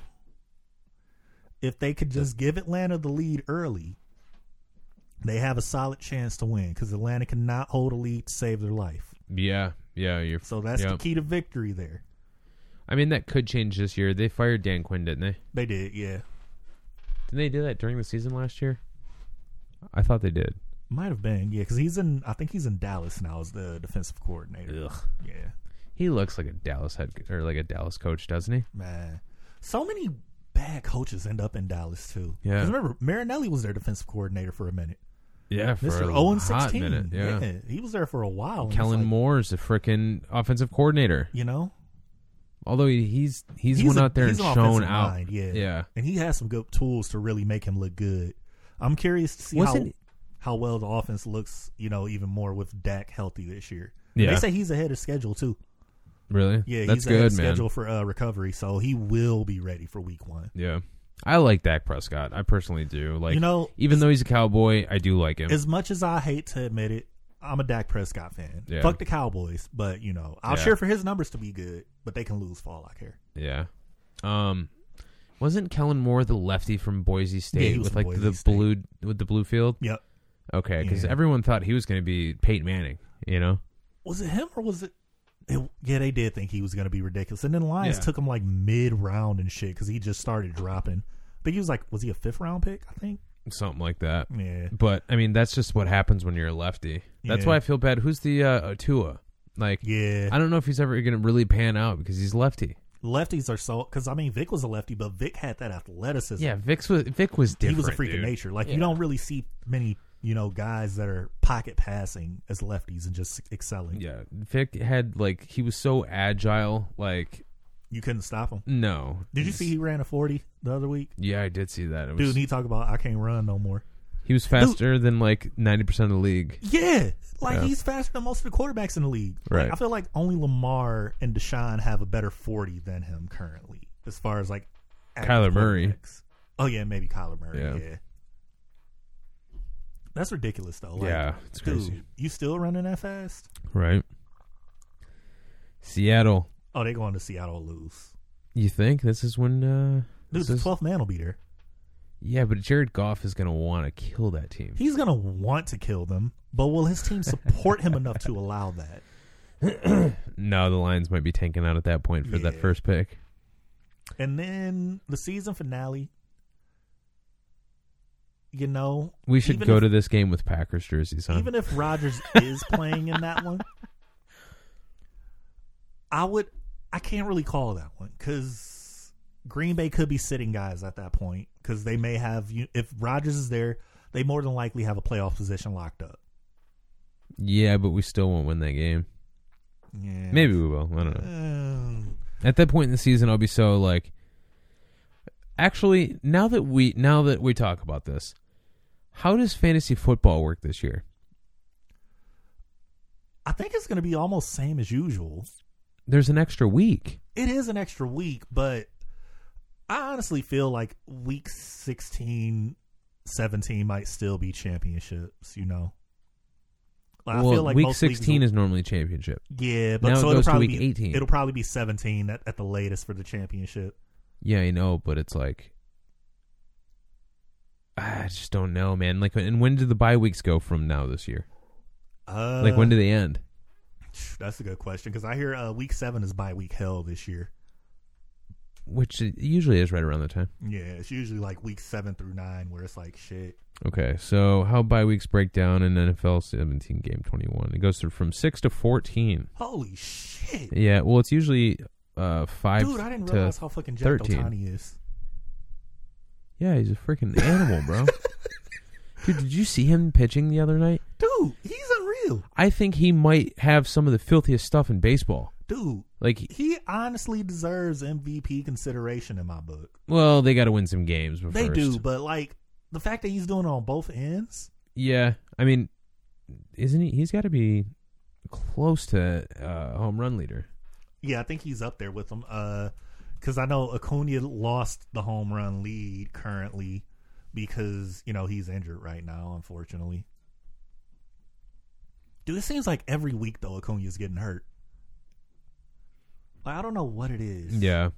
if they could just give Atlanta the lead early, they have a solid chance to win because Atlanta cannot hold a lead to save their life. Yeah. Yeah. You're. So that's the Yep. key to victory there. I mean, that could change this year. They fired Dan Quinn, didn't they? They did, yeah. Didn't they do that during the season last year? I thought they did. Might have been, yeah, because he's in. I think he's in Dallas now as the defensive coordinator. Ugh. Yeah, He looks like a Dallas head or like a Dallas coach, doesn't he? man. So many bad coaches end up in Dallas too. Yeah. 'Cause remember, Marinelli was their defensive coordinator for a minute. Yeah, for Mister a oh and hot sixteen. minute. Yeah. he was there for a while. and Kellen it's like, Moore's a freaking offensive coordinator. you know, Although he, he's he's, He's went a- out there he's and an shown offensive out. mind, yeah. yeah. and he has some good tools to really make him look good. I'm curious to see Wasn't- how how well the offense looks. You know, even more with Dak healthy this year. Yeah. They say he's ahead of schedule too. Really? Yeah, That's he's ahead good, of man. schedule for uh, recovery, so he will be ready for week one. Yeah. I like Dak Prescott. I personally do. Like, You know, even though he's a Cowboy, I do like him. As much as I hate to admit it, I'm a Dak Prescott fan. Yeah. Fuck the Cowboys, but you know, I'll Yeah. cheer for his numbers to be good, but they can lose for all I care. Yeah. Um, wasn't Kellen Moore the lefty from Boise State he was with from like Boise the State. blue with the blue field? Yep. Okay, because Yeah. everyone thought he was going to be Peyton Manning. You know? Was it him or was it? it yeah, they did think he was going to be ridiculous, and then the Lions Yeah. took him like mid round and shit because he just started dropping. I think he was like, was he a fifth round pick? I think. Something like that. Yeah. But I mean, that's just what happens when you're a lefty. That's Yeah. why I feel bad. Who's the uh, Tua? Like, Yeah. I don't know if he's ever going to really pan out because he's lefty. Lefties are so because I mean Vic was a lefty, but Vic had that athleticism. Yeah, Vic's was Vic was different. He was a freak dude. of nature. Like Yeah. you don't really see many, you know, guys that are pocket passing as lefties and just excelling. Yeah, Vic had like he was so agile. Like You couldn't stop him. no, Did you He's- see he ran a forty the other week? Yeah, I did see that. It was, Dude, he talk about I can't run no more. he was faster than like ninety percent of the league. Yeah, like Yeah. he's faster than most of the quarterbacks in the league. Like, Right. I feel like only Lamar and Deshaun have a better forty than him currently, as far as like active Kyler Murray. quarterbacks. Oh yeah, maybe Kyler Murray. Yeah. Yeah, that's ridiculous though. Like, Yeah, it's dude, crazy. you still running that fast? Right. Seattle. Oh, they going to Seattle to lose. You think this is when? Uh, Dude, this the is- twelfth man will be there. Yeah, but Jared Goff is going to want to kill that team. He's gonna want to kill them, but will his team support him enough to allow that? No, the Lions might be tanking out at that point for that Yeah. first pick. And then the season finale. You know, We should even go if- to this game with Packers jerseys on. even if Rodgers is playing in that one, I would. I can't really call that one because Green Bay could be sitting guys at that point because they may have. you- If Rodgers is there, they more than likely have a playoff position locked up. Yeah, but we still won't win that game. Yeah, Maybe we will. I don't know. Um, At that point in the season, I'll be so like. Actually, now that we now that we talk about this, how does fantasy football work this year? I think it's going to be almost same as usual. There's an extra week. It is an extra week, but I honestly feel like week sixteen, seventeen might still be championships, you know? Like, well, I feel like week most leagues sixteen will- is normally championship. Yeah, but Now it so goes it'll to probably week be eighteen. It'll probably be seventeen at, at the latest for the championship. Yeah, I know, but it's like I just don't know, man. Like, and when do the bye weeks go from now this year? Uh, Like, when do they end? That's a good question because I hear uh, week seven is bye week hell this year. Which it usually is right around the time. Yeah, it's usually like week seven through nine where it's like shit. Okay, so how bye weeks break down in N F L seventeen game twenty-one? It goes through from six to fourteen. Holy shit, Yeah, well, it's usually uh, five dude! I didn't to realize how fucking jacked thirteen. Ohtani is. Yeah, he's a freaking animal, bro. Dude, did you see him pitching the other night? Dude, he's unreal. I think he might have some of the filthiest stuff in baseball. Dude, Like, he honestly deserves M V P consideration in my book. well, they got to win some games. But They first. do, but like the fact that he's doing it on both ends. Yeah, I mean, isn't he? He's got to be close to uh, home run leader. Yeah, I think he's up there with them. Uh, because I know Acuna lost the home run lead currently because you know he's injured right now, unfortunately. Dude, it seems like every week though Acuna's getting hurt. Like, I don't know what it is. Yeah.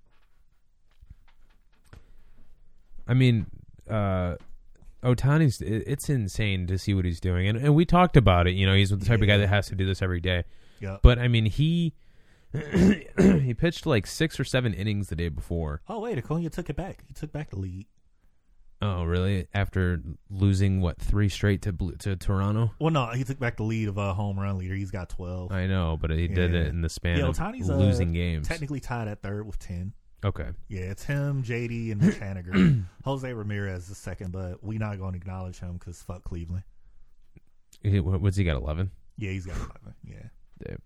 I mean, uh, Ohtani's, it- it's insane to see what he's doing. And, and we talked about it. You know, he's the type of guy Yeah. that has to do this every day. Yeah. But, I mean, he he pitched like six or seven innings the day before. Oh wait, Acuna took it back. He took back the lead. Oh, really? After losing, what, three straight to Blue, to Toronto? Well, no, he took back the lead of a home run leader. He's got twelve. I know, but he did Yeah. it in the span Yeah, of Ohtani's, uh, losing games. Technically tied at third with ten. Okay. Yeah, it's him, J D, and Mitch Haniger. Jose Ramirez is second, but we not going to acknowledge him because fuck Cleveland. He, what- what's he got, eleven? Yeah, he's got eleven. Yeah. Damn.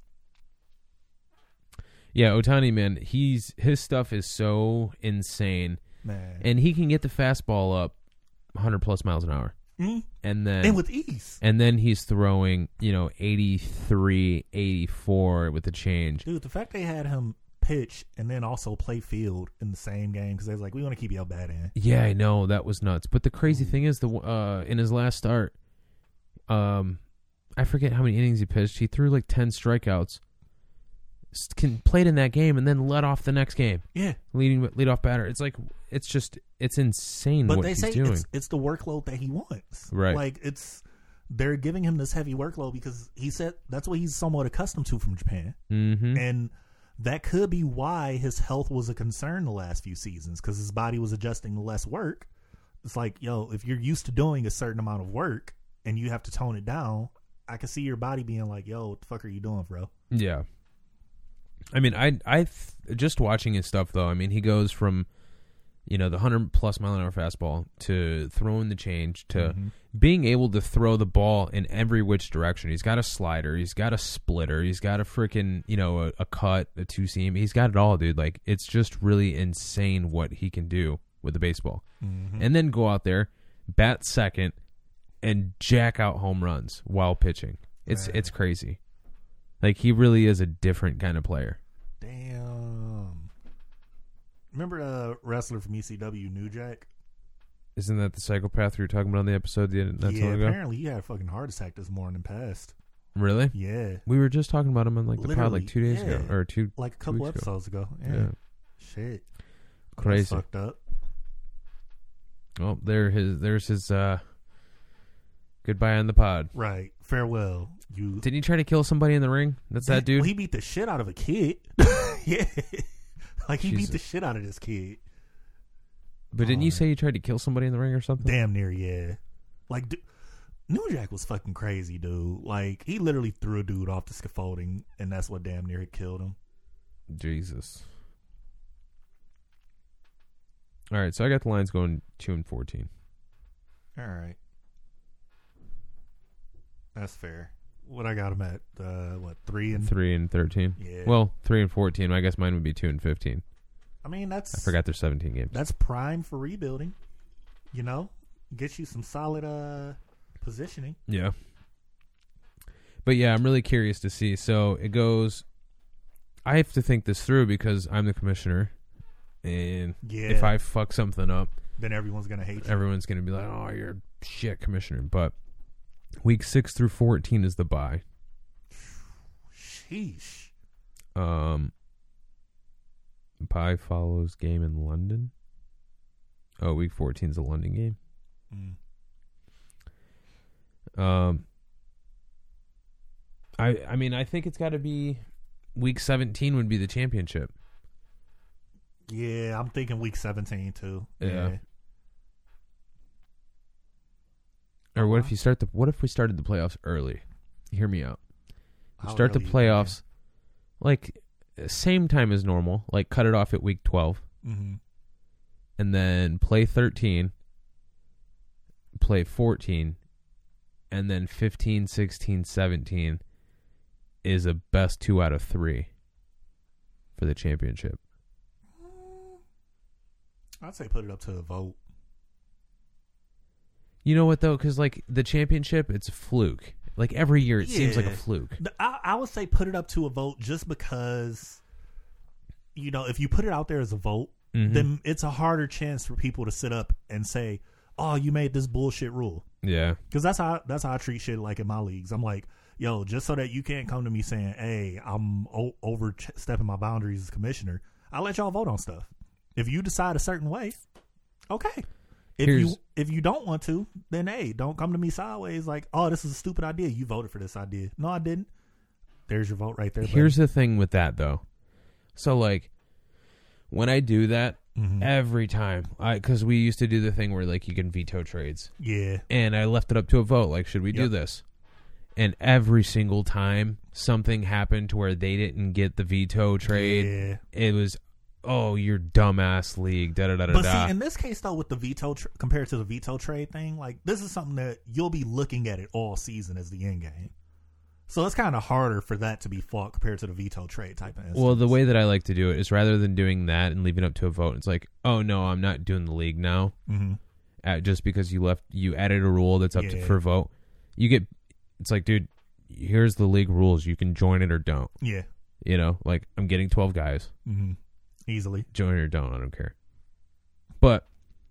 Yeah, Ohtani, man, he's his stuff is so insane, Man. and he can get the fastball up one hundred plus miles an hour, Mhm. and then And with ease. and then he's throwing, you know, eighty-three, eighty-four with the change. Dude, the fact they had him pitch and then also play field in the same game because they was like, we want to keep y'all bad in. Yeah, I know, that was nuts. But the crazy thing is, the uh, in his last start, um, I forget how many innings he pitched. He threw like ten strikeouts. S- Can played in that game and then let off the next game. Yeah. Leading lead off batter. It's like it's just it's insane But what they he's say doing. it's, it's the workload that he wants. Right. Like, it's, they're giving him this heavy workload because he said that's what he's somewhat accustomed to from Japan. Mm-hmm. And that could be why his health was a concern the last few seasons because his body was adjusting to less work. It's like, yo, if you're used to doing a certain amount of work and you have to tone it down, I can see your body being like, yo, what the fuck are you doing, bro? Yeah. I mean, I, I th- just watching his stuff, though, I mean, he goes from, you know, the one hundred plus mile an hour fastball to throwing the change to mm-hmm. being able to throw the ball in every which direction. He's got a slider. He's got a splitter. He's got a freaking, you know, a, a cut, a two seam. He's got it all, dude. Like, it's just really insane what he can do with the baseball. Mm-hmm. And then go out there, bat second, and jack out home runs while pitching. It's Man. It's crazy. Like, he really is a different kind of player. Damn. Remember a wrestler from E C W, New Jack? Isn't that the psychopath we were talking about on the episode the, not yeah, so long ago? Apparently he had a fucking heart attack this morning passed. Really? Yeah. We were just talking about him on like the pod like two days yeah. ago. Or two Like a couple episodes ago. ago. Yeah. yeah. Shit. Crazy. That's fucked up. Well, there his there's his uh, goodbye on the pod. Right. Farewell. You Didn't he try to kill somebody in the ring? That's that dude? Well, he beat the shit out of a kid. Yeah. Like, he Jesus. beat the shit out of this kid. But didn't um, you say he tried to kill somebody in the ring or something? Damn near, yeah. Like, dude, New Jack was fucking crazy, dude. Like, he literally threw a dude off the scaffolding, and that's what damn near killed him. Jesus. All right, so I got the lines going two and fourteen. All right. That's fair. What I got him at, uh, what, three and... Three and thirteen? Yeah. Well, three and fourteen. I guess mine would be two and fifteen. I mean, that's... I forgot there's seventeen games. That's prime for rebuilding. You know? Get you some solid uh, positioning. Yeah. But yeah, I'm really curious to see. So it goes... I have to think this through because I'm the commissioner. And yeah. if I fuck something up... Then everyone's going to hate you. Everyone's going to be like, oh, you're a shit commissioner. But... Week six through fourteen is the bye. Sheesh. Um, bye follows game in London. Oh, week fourteen is a London game. Mm. Um, I I mean I think it's got to be week seventeen would be the championship. Yeah, I'm thinking week seventeen too. Yeah. yeah. Or what if you start the? What if we started the playoffs early? Hear me out. How start the early, playoffs like same time as normal. Like cut it off at week twelve, mm-hmm. and then play thirteen, play fourteen, and then fifteen, sixteen, seventeen is a best two out of three for the championship. I'd say put it up to a vote. You know what, though? Because, like, the championship, it's a fluke. Like, every year it yeah. seems like a fluke. I, I would say put it up to a vote just because, you know, if you put it out there as a vote, mm-hmm. then it's a harder chance for people to sit up and say, oh, you made this bullshit rule. Yeah. Because that's how, that's how I treat shit, like, in my leagues. I'm like, yo, just so that you can't come to me saying, hey, I'm o- overstepping my boundaries as commissioner, I'll let y'all vote on stuff. If you decide a certain way, okay. If Here's, you if you don't want to, then hey, don't come to me sideways like, oh, this is a stupid idea. You voted for this idea. No, I didn't. There's your vote right there. Here's buddy. the thing with that, though. So, like, when I do that, mm-hmm. every time, because we used to do the thing where, like, you can veto trades. Yeah. And I left it up to a vote. Like, should we yep. do this? And every single time something happened to where they didn't get the veto trade, yeah. it was... Oh, your dumbass league. Da da da da. But see, in this case, though, with the veto tra- compared to the veto trade thing, like this is something that you'll be looking at it all season as the end game. So it's kind of harder for that to be fought compared to the veto trade type of instance. Well, the way that I like to do it is rather than doing that and leaving it up to a vote, it's like, oh no, I'm not doing the league now. Mm-hmm. Uh, just because you left, you added a rule that's up yeah. to for a vote. You get, it's like, dude, here's the league rules. You can join it or don't. Yeah. You know, like I'm getting twelve guys. Mm-hmm. Easily. Join or don't, I don't care. But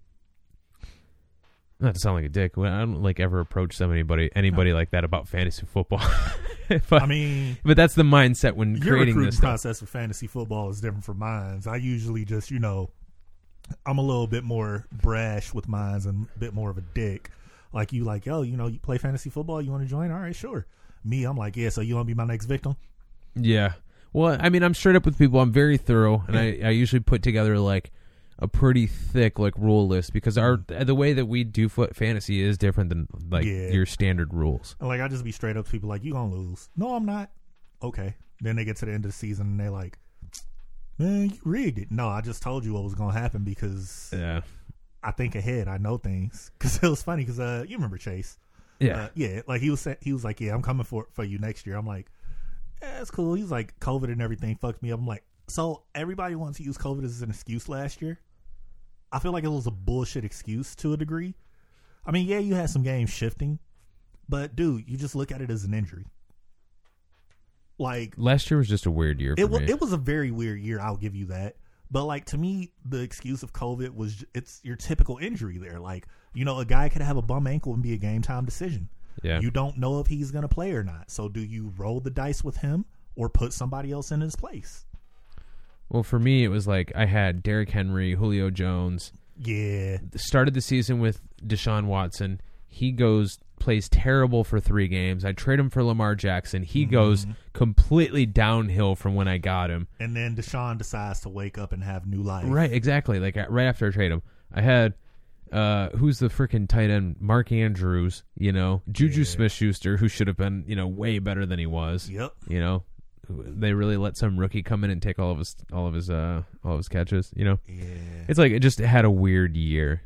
not to sound like a dick, I don't like ever approach somebody anybody, anybody no. like that about fantasy football. but, I mean, but that's the mindset when your creating this process stuff. for fantasy football is different from mine. I usually just, you know, I'm a little bit more brash with mine and a bit more of a dick. Like you, like, yo, you know, you play fantasy football, you want to join? All right, sure. Me, I'm like, yeah, so you want to be my next victim? Yeah. Well, I mean, I'm straight up with people. I'm very thorough, and I, I usually put together like a pretty thick like rule list because our the way that we do foot fantasy is different than like Yeah. your standard rules. Like, I just be straight up to people like, you gonna lose. No, I'm not. Okay. Then they get to the end of the season and they're like, man, you rigged it. No, I just told you what was gonna happen because Yeah. I think ahead. I know things. Because it was funny because uh, you remember Chase. Yeah. Uh, yeah. Like, he was sa- he was like, yeah, I'm coming for for you next year. I'm like, yeah, that's cool. He's like, COVID and everything fucked me up. I'm like, so everybody wants to use COVID as an excuse last year. I feel like it was a bullshit excuse to a degree. I mean, yeah, you had some games shifting, but dude, you just look at it as an injury. Like, Last year was just a weird year for it was, me. it was a very weird year. I'll give you that. But like, to me, the excuse of COVID was it's your typical injury there. Like, you know, a guy could have a bum ankle and be a game time decision. yeah. You don't know if he's going to play or not. So do you roll the dice with him or put somebody else in his place? Well, for me, it was like I had Derrick Henry, Julio Jones. Yeah. Started the season with Deshaun Watson. He goes, plays terrible for three games. I trade him for Lamar Jackson. He Mm-hmm. goes completely downhill from when I got him. And then Deshaun decides to wake up and have new life. Right, exactly. Like right after I trade him, I had uh, who's the freaking tight end? Mark Andrews. You know, Juju Yeah. Smith-Schuster, who should have been you know way better than he was. Yep. You know, they really let some rookie come in and take all of his all of his uh all of his catches. You know, Yeah. it's like it just had a weird year.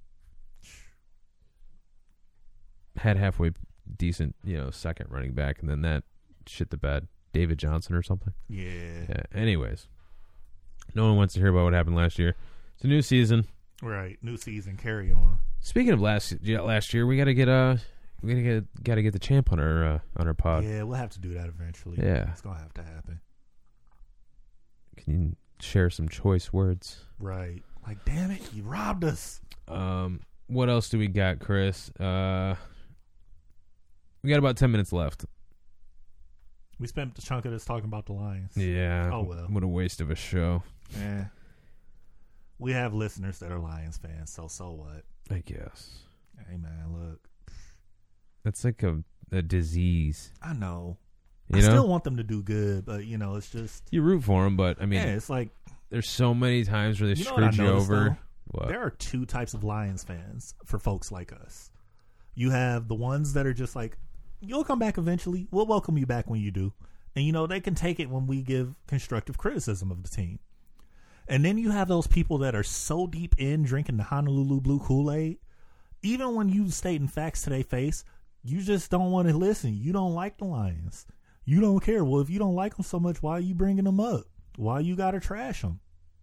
Had halfway decent, you know, second running back, and then that shit the bed. David Johnson or something. Yeah. Yeah. Anyways, no one wants to hear about what happened last year. It's a new season. Right. New season. Carry on. Speaking of last yeah, last year, we got to get uh we got to get got to get the champ on our uh, on our pod. Yeah, we'll have to do that eventually. Yeah. It's going to have to happen. Can you share some choice words? Right. Like, damn it, you robbed us. Um, what else do we got, Chris? Uh, we got about ten minutes left. We spent a chunk of this talking about the Lions. Yeah. Oh, well. What a waste of a show. Yeah. We have listeners that are Lions fans, so so what? I guess Hey, man, look. that's like a a disease. I know. You I know, still want them to do good, but, you know, it's just... you root for them, but I mean, yeah, it's like... there's so many times where they You know what I screwed you noticed, over. though? What? There are two types of Lions fans for folks like us. You have the ones that are just like, you'll come back eventually. We'll welcome you back when you do. And, you know, they can take it when we give constructive criticism of the team. And then you have those people that are so deep in drinking the Honolulu Blue Kool-Aid, even when you stating facts to their face, you just don't want to listen. You don't like the Lions. You don't care. Well, if you don't like them so much, why are you bringing them up? Why you got to trash them?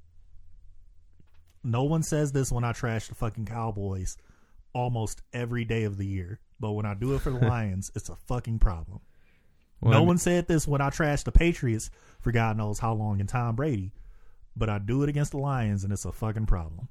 No one says this when I trash the fucking Cowboys almost every day of the year. But when I do it for the Lions, it's a fucking problem. Well, no I mean- one said this when I trashed the Patriots for God knows how long and Tom Brady. But I do it against the Lions, and it's a fucking problem.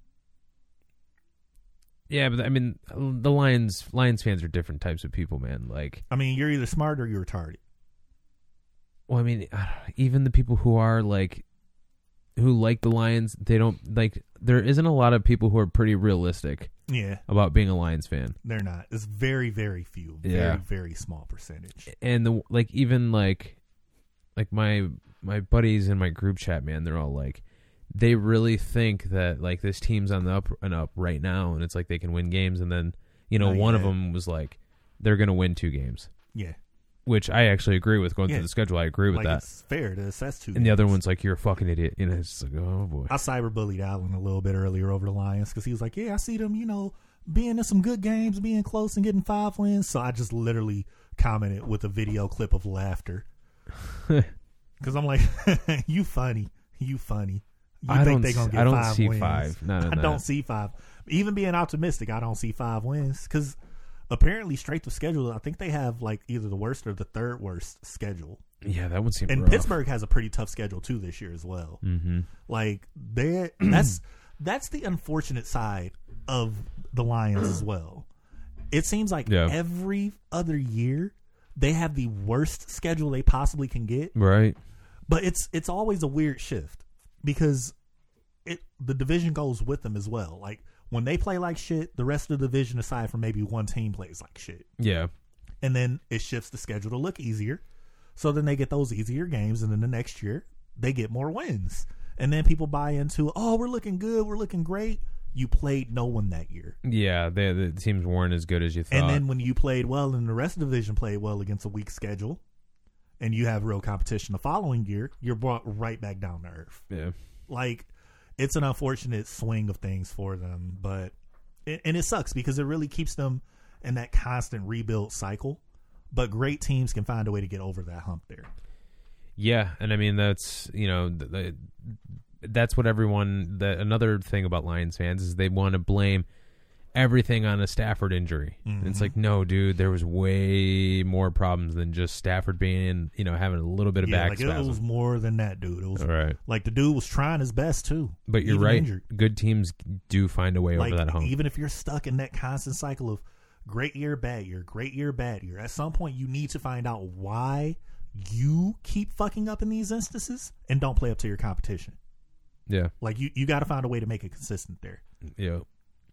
Yeah, but I mean, the Lions Lions fans are different types of people, man. Like, I mean, you're either smart or you're retarded. well, I mean, even the people who are like, who like the Lions, they don't like. There isn't a lot of people who are pretty realistic Yeah, about being a Lions fan. they're not. It's very, very few. Very, Yeah. very small percentage. And the like, even like, like my my buddies in my group chat, man, they're all like, they really think that like this team's on the up and up right now, and it's like they can win games. And then you know, Not one of yet. them was like, they're gonna win two games, Yeah, which I actually agree with. Going Yeah. through the schedule, I agree with like that. it's fair to assess two. And the other games. one's like, you're a fucking idiot. You know, it's just like, oh boy. I cyberbullied Allen a little bit earlier over the Lions because he was like, yeah, I see them, you know, being in some good games, being close and getting five wins. So I just literally commented with a video clip of laughter. Because I'm like, you funny. You funny. You I don't. they gonna s- get I don't five see wins. five. None of I that. don't see five. Even being optimistic, I don't see five wins. Because apparently straight to schedule, I think they have like either the worst or the third worst schedule. Yeah, that one seemed And rough. Pittsburgh has a pretty tough schedule too this year as well. Mm-hmm. Like they that's that's the unfortunate side of the Lions as well. It seems like Yeah. every other year they have the worst schedule they possibly can get, Right. but it's it's always a weird shift because it the division goes with them as well. Like when they play like shit, the rest of the division aside from maybe one team plays like shit. Yeah. And then it shifts the schedule to look easier. So then they get those easier games, and then the next year they get more wins. And then people buy into, oh, we're looking good, we're looking great. You played no one that year. Yeah, they, the teams weren't as good as you thought. And then when you played well and the rest of the division played well against a weak schedule, and you have real competition the following year, you're brought right back down to earth. Yeah. Like, it's an unfortunate swing of things for them, but and it sucks because it really keeps them in that constant rebuild cycle. But great teams can find a way to get over that hump there. Yeah, and I mean that's you know the, the, that's what everyone. The, another thing about Lions fans is they want to blame everything on a Stafford injury. Mm-hmm. And it's like, no, dude, there was way more problems than just Stafford being you know having a little bit of Yeah, back like spasm. it was more than that, dude. It was Right. like the dude was trying his best too. But you're even right. injured. Good teams do find a way Like, over that hump. even if you're stuck in that constant cycle of great year, bad year, great year, bad year, at some point you need to find out why you keep fucking up in these instances and don't play up to your competition. Yeah. Like you, you got to find a way to make it consistent there. Yeah.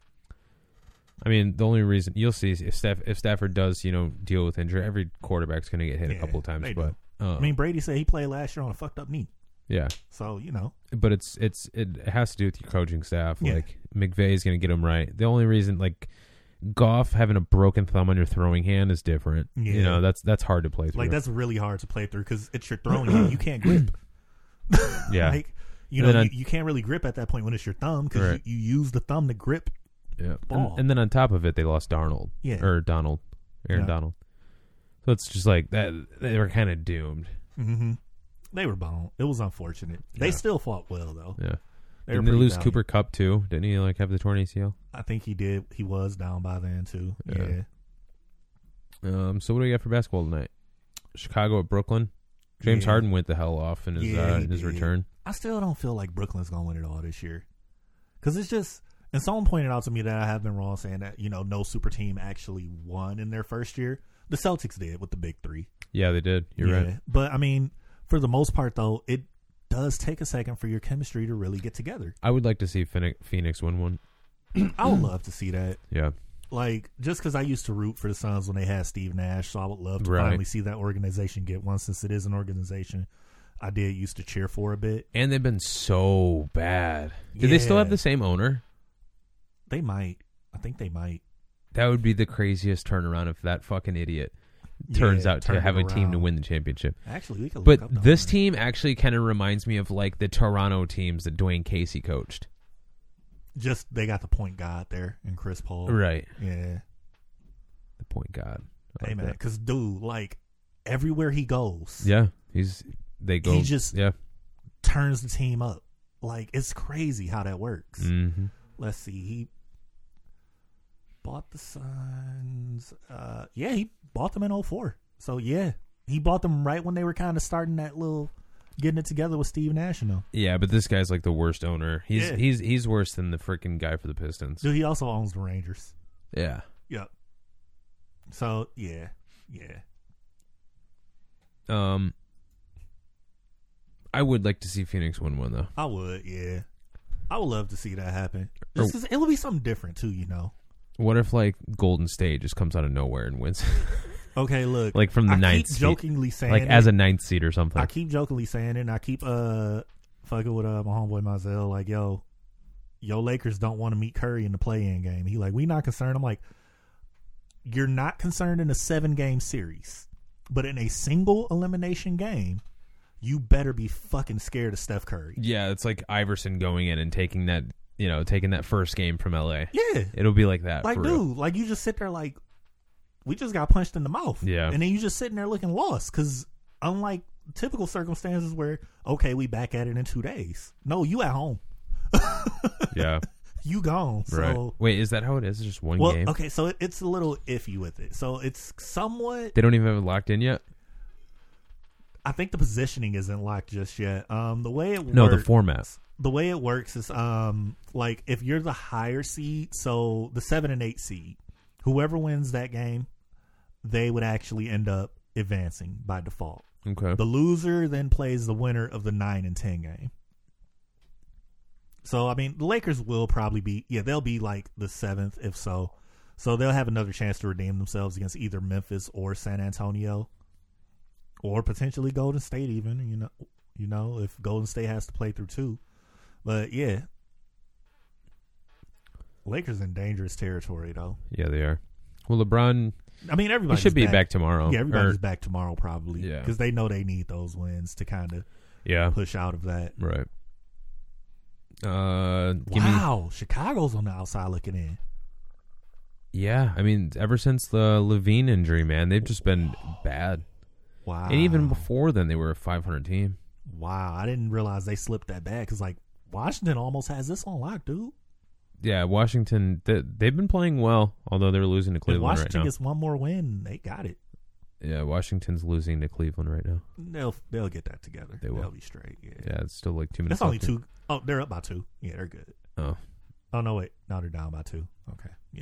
I mean, the only reason you'll see if Staff, if Stafford does, you know, deal with injury, every quarterback's going to get hit Yeah, a couple of times. they But uh, I mean, Brady said he played last year on a fucked up knee, yeah, so you know. but it's it's it has to do with your coaching staff. Yeah. Like McVay's going to get him right. The only reason, like Goff having a broken thumb on your throwing hand is different. Yeah. You know, that's that's hard to play through. Like that's really hard to play through because it's your throwing hand. You can't grip. yeah, Like you And know, then you, on- you can't really grip at that point when it's your thumb because Right. you, you use the thumb to grip. yeah. ball. And, and then on top of it, they lost Darnold. Yeah. or Donald, Aaron Yeah. Donald. So it's just like that. They were kind of doomed. Mm-hmm. They were boned. It was unfortunate. They Yeah. still fought well though. Yeah. They were Didn't they pretty lose valiant. Cooper Kupp too? Didn't he like have the torn A C L? I think he did. He was down by then too. Yeah. Yeah. Um, so what do we got for basketball tonight? Chicago at Brooklyn. James Yeah. Harden went the hell off in his Yeah, uh, he in his did. return. I still don't feel like Brooklyn's gonna win it all this year because it's just. And someone pointed out to me that I have been wrong saying that you know no super team actually won in their first year. The Celtics did with the big three. Yeah, they did. You're Yeah. right. But I mean, for the most part though, it does take a second for your chemistry to really get together. I would like to see Phoenix, Phoenix win one. I would love to see that. Yeah, Like, just because I used to root for the Suns when they had Steve Nash, so I would love to Right. finally see that organization get one, since it is an organization I did used to cheer for a bit. and they've been so bad. Do they still have Yeah. the same owner? They might. I think they might. That would be the craziest turnaround if that fucking idiot turns Yeah, out turn to it have a team to around. win the championship. Actually, we could look But up the this owner. team actually kind of reminds me of like the Toronto teams that Dwayne Casey coached. Just, they got the point guard there and Chris Paul. Right. Yeah. The point guard. I Hey, like man. that. Because, dude, like, everywhere he goes, Yeah, he's they go. He just- yeah. turns the team up. Like, it's crazy how that works. Mm-hmm. Let's see. He bought the Suns. Uh, yeah, he bought them in oh four. So, yeah, he bought them right when they were kind of starting that little getting it together with Steve Nash. You know. Yeah, but this guy's like the worst owner. He's Yeah. he's he's worse than the freaking guy for the Pistons. Dude, he also owns the Rangers. Yeah. Yep. So, yeah. Yeah. Um, I would like to see Phoenix win one though. I would, yeah. I would love to see that happen. Or- Just 'cause it'll be something different, too, you know. What if like Golden State just comes out of nowhere and wins, Okay, look. like from the I ninth keep seed, jokingly saying like it. as a ninth seed or something? I keep jokingly saying it, and I keep uh fucking with uh, my homeboy Mazel, like, yo, yo, Lakers don't want to meet Curry in the play-in game. He like, we not concerned. I'm like, you're not concerned in a seven-game series, but in a single elimination game, you better be fucking scared of Steph Curry. Yeah, it's like Iverson going in and taking that, you know, taking that first game from L A. Yeah, It'll be like that. like, for dude, real. like you just sit there like, we just got punched in the mouth. Yeah. And then you just sitting there looking lost because unlike typical circumstances where, okay, we back at it in two days. No, you at home. Yeah, You gone. So, right. Wait, is that how it is? It's just one well, game. okay, so it, it's a little iffy with it. So it's somewhat, They don't even have it locked in yet. I think the positioning isn't locked just yet. Um, the way it No, works, the format. the way it works is um like if you're the higher seed, so the seven and eight seed, whoever wins that game, they would actually end up advancing by default. Okay. The loser then plays the winner of the nine and ten game. So I mean, the Lakers will probably be yeah they'll be like the seventh if so. So they'll have another chance to redeem themselves against either Memphis or San Antonio, or potentially Golden State even. You know, you know if Golden State has to play through two. But yeah, Lakers in dangerous territory though. Yeah, they are. Well, LeBron, I mean, everybody he should be back, back tomorrow. Yeah, everybody's or, back tomorrow probably. Yeah, because they know they need those wins to kind of yeah push out of that. Right. Uh, give wow, me, Chicago's on the outside looking in. Yeah, I mean, ever since the Levine injury, man, they've just been bad. Wow. And even before then, they were a five hundred team. Wow, I didn't realize they slipped that bad because, like, Washington almost has this on lock, dude. Yeah, Washington, they, they've been playing well, although they're losing to Cleveland right now. If Washington gets one more win, they got it. Yeah, Washington's losing to Cleveland right now. They'll they'll get that together. They will. They'll be straight. Yeah, yeah it's still like two minutes That's only left. two. Oh, they're up by two. Yeah, they're good. Oh. Oh, no, wait. No, they're down by two. Okay, yeah.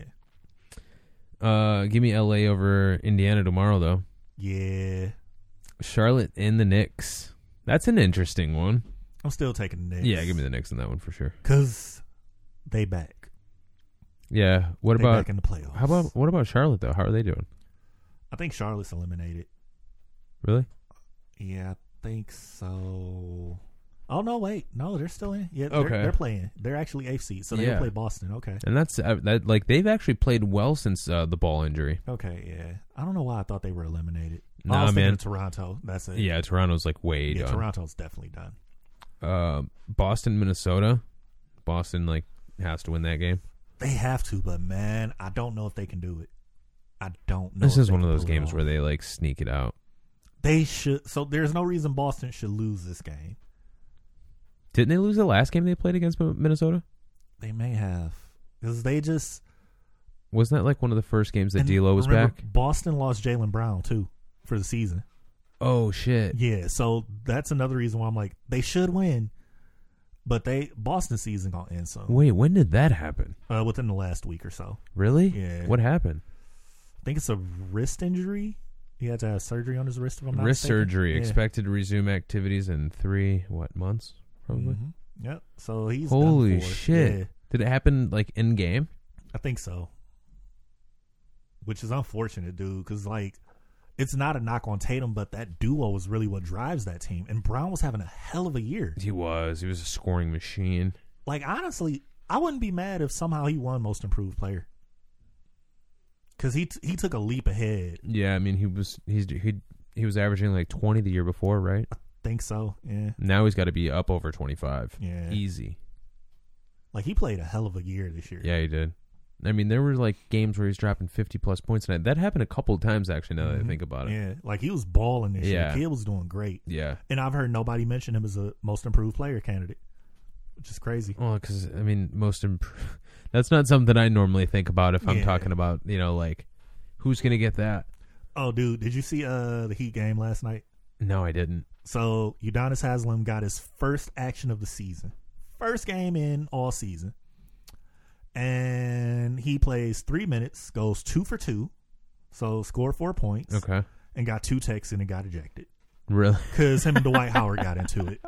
Uh, give me L A over Indiana tomorrow, though. Yeah. Charlotte and the Knicks. That's an interesting one. I'm still taking the Knicks. Yeah, give me the Knicks in that one for sure. Because they back. Yeah. What they about back in the playoffs? How about what about Charlotte though? How are they doing? I think Charlotte's eliminated. Really? Yeah, I think so. Oh no, wait, no, they're still in. Yeah, they're, Okay. they're playing. They're actually eighth seed, so they Yeah. will play Boston. Okay, And that's uh, that. Like they've actually played well since uh, the ball injury. okay, yeah. I don't know why I thought they were eliminated. Nah, I was thinking man. of Toronto. That's it. Yeah, Toronto's like way yeah. done. Toronto's definitely done. Uh, Boston, Minnesota. Boston like has to win that game. They have to, but man, I don't know if they can do it. I don't know. This if is they one of can those pull it games off. where they like sneak it out. They should. So there's no reason Boston should lose this game. Didn't they lose the last game they played against Minnesota? They may have because they just. Wasn't that like one of the first games that and D'Lo was remember, back? Boston lost Jaylen Brown too for the season. Oh shit! Yeah, so that's another reason why I'm like they should win, but they Boston season gonna end soon. Wait, when did that happen? Uh, within the last week or so. Really? Yeah. What happened? I think it's a wrist injury. He had to have surgery on his wrist. If I'm not Wrist mistaken. surgery. Yeah. Expected to resume activities in three what months? Probably. Mhm. Yep. So he's Holy done for. shit! Yeah, Did it happen like in game? I think so. Which is unfortunate, dude, because like it's not a knock on Tatum, but that duo is really what drives that team. And Brown was having a hell of a year. He was. He was a scoring machine. Like honestly, I wouldn't be mad if somehow he won Most Improved Player. Because he t- he took a leap ahead. Yeah, I mean he was he's he he was averaging like twenty the year before, right? Think so, yeah. Now he's got to be up over twenty-five. Yeah. Easy. Like he played a hell of a year this year. Yeah, he did. I mean, there were like games where he's dropping fifty plus points, and that happened a couple of times actually. Now that I think about it. Yeah, like he was balling this Yeah. year. Kid was doing great. Yeah. And I've heard nobody mention him as a Most Improved Player candidate, which is crazy. Well, because I mean, most imp- that's not something I normally think about if I'm Yeah. talking about you know like who's gonna get that. Oh, dude, did you see uh the Heat game last night? No, I didn't. So Udonis Haslem got his first action of the season, first game in all season, and he plays three minutes, goes two for two, so scored four points, Okay. and got two techs and it got ejected Really? because him and Dwight Howard got into it.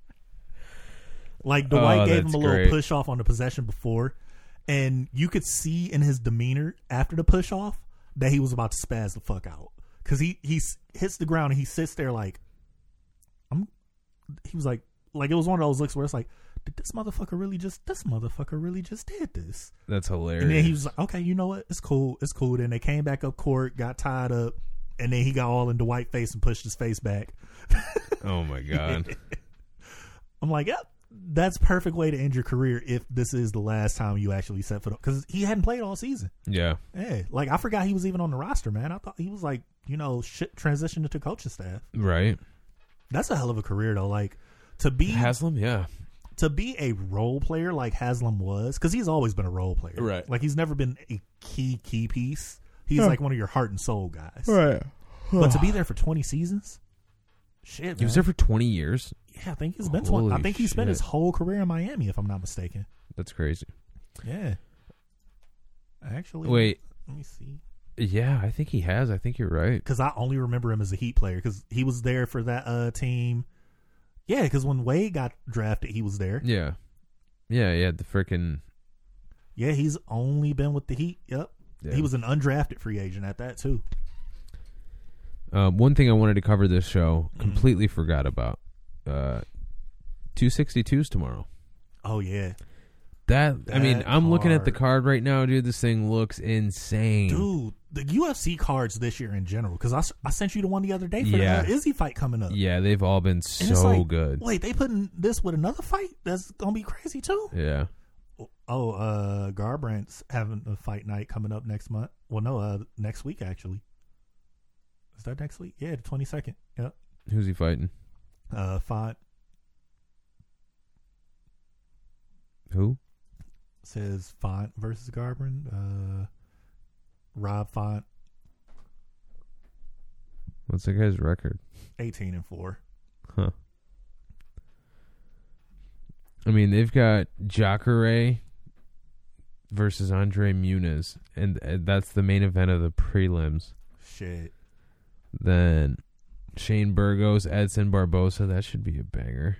Like Oh, Dwight gave him that's a little great. push off on the possession before, and you could see in his demeanor after the push off that he was about to spaz the fuck out because he he s- hits the ground and he sits there like, I'm. He was like, like it was one of those looks where it's like, did this motherfucker really just this motherfucker really just did this? That's hilarious. And then he was like, okay, you know what? It's cool, it's cool. Then they came back up court, got tied up, and then he got all in Dwight's face and pushed his face back. Oh my god. I'm like, yep, that's perfect way to end your career if this is the last time you actually set foot up because he hadn't played all season. Yeah. Yeah, like I forgot he was even on the roster, man. I thought he was like, you know, shit transitioned into coaching staff. Right. That's a hell of a career though. Like to be Haslam. Yeah. to be a role player like Haslam was, because he's always been a role player. Right. Like he's never been a key key piece. He's Yeah. like one of your heart and soul guys. Right. But to be there for twenty seasons, shit. He was man. there for twenty years. Yeah, I think he's been twenty. I Holy think he spent shit. his whole career in Miami, if I'm not mistaken. That's crazy. Yeah. Actually, Wait. let me see. Yeah, I think he has. I think you're right. Because I only remember him as a Heat player because he was there for that uh, team. Yeah, because when Wade got drafted, he was there. Yeah. Yeah, yeah, the freaking Yeah, he's only been with the Heat. Yep. yeah. He was an undrafted free agent at that, too. Uh, one thing I wanted to cover this show, completely forgot about. Uh, two sixty-twos tomorrow. Oh yeah. That, that I mean, I'm card. looking at the card right now, dude. This thing looks insane, dude. The U F C cards this year in general, because I, I sent you the one the other day for yeah. the uh, Izzy fight coming up. Yeah, they've all been so like, good. Wait, they putting this with another fight that's gonna be crazy too. Yeah. Oh, uh, Garbrandt's having a fight night coming up next month. Well, no, uh, next week actually. Is that next week? Yeah, the twenty-second. Yep. Who's he fighting? Uh, Font. Who? Says Font versus Garbrandt. Uh, Rob Font. What's that guy's record? Eighteen and four. Huh. I mean, they've got Jacare versus Andre Muniz, and that's the main event of the prelims. Shit. Then Shane Burgos, Edson Barbosa. That should be a banger.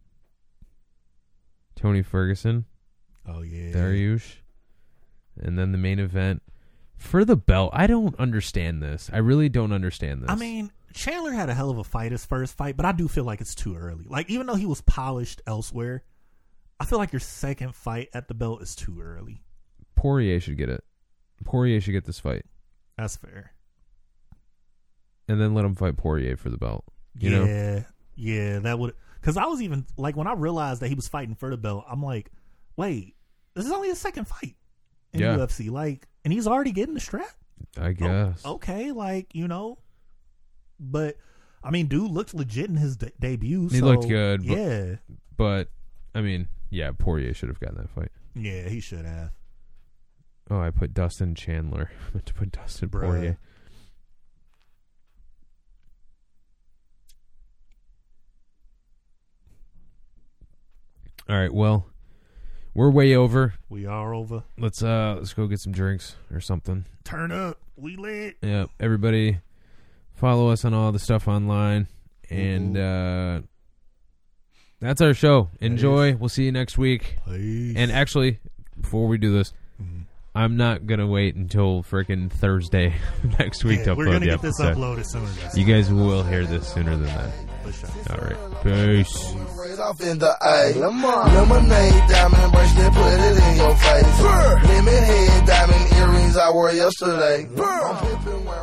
Tony Ferguson. Oh, yeah. Dariush. And then the main event for the belt. I don't understand this. I really don't understand this. I mean, Chandler had a hell of a fight his first fight, but I do feel like it's too early. Like, even though he was polished elsewhere, I feel like your second fight at the belt is too early. Poirier should get it. Poirier should get this fight. That's fair. And then let him fight Poirier for the belt. You yeah. know? Yeah, that would... Because I was even... Like, when I realized that he was fighting for the belt, I'm like, wait, this is only his second fight in yeah. U F C. Like, and he's already getting the strap? I guess. Oh, okay, like, you know... But, I mean, dude looked legit in his de- debut. He so, looked good. Yeah. But, I mean, yeah, Poirier should have gotten that fight. Yeah, he should have. Oh, I put Dustin Chandler. I meant to put Dustin Bruh. Poirier. All right, well, we're way over. We are over. Let's uh, let's go get some drinks or something. Turn up. We lit. Yeah, everybody follow us on all the stuff online. And uh, that's our show. Enjoy. We'll see you next week. Peace. And actually, before we do this, mm-hmm. I'm not going to wait until freaking Thursday next week yeah, to upload we're gonna the get this episode. uploaded sooner. You guys will hear this sooner than that. All right. Peace. Right off in the A. Lemonade, diamond bracelet, put it in your face. Lemon head, diamond earrings I wore yesterday.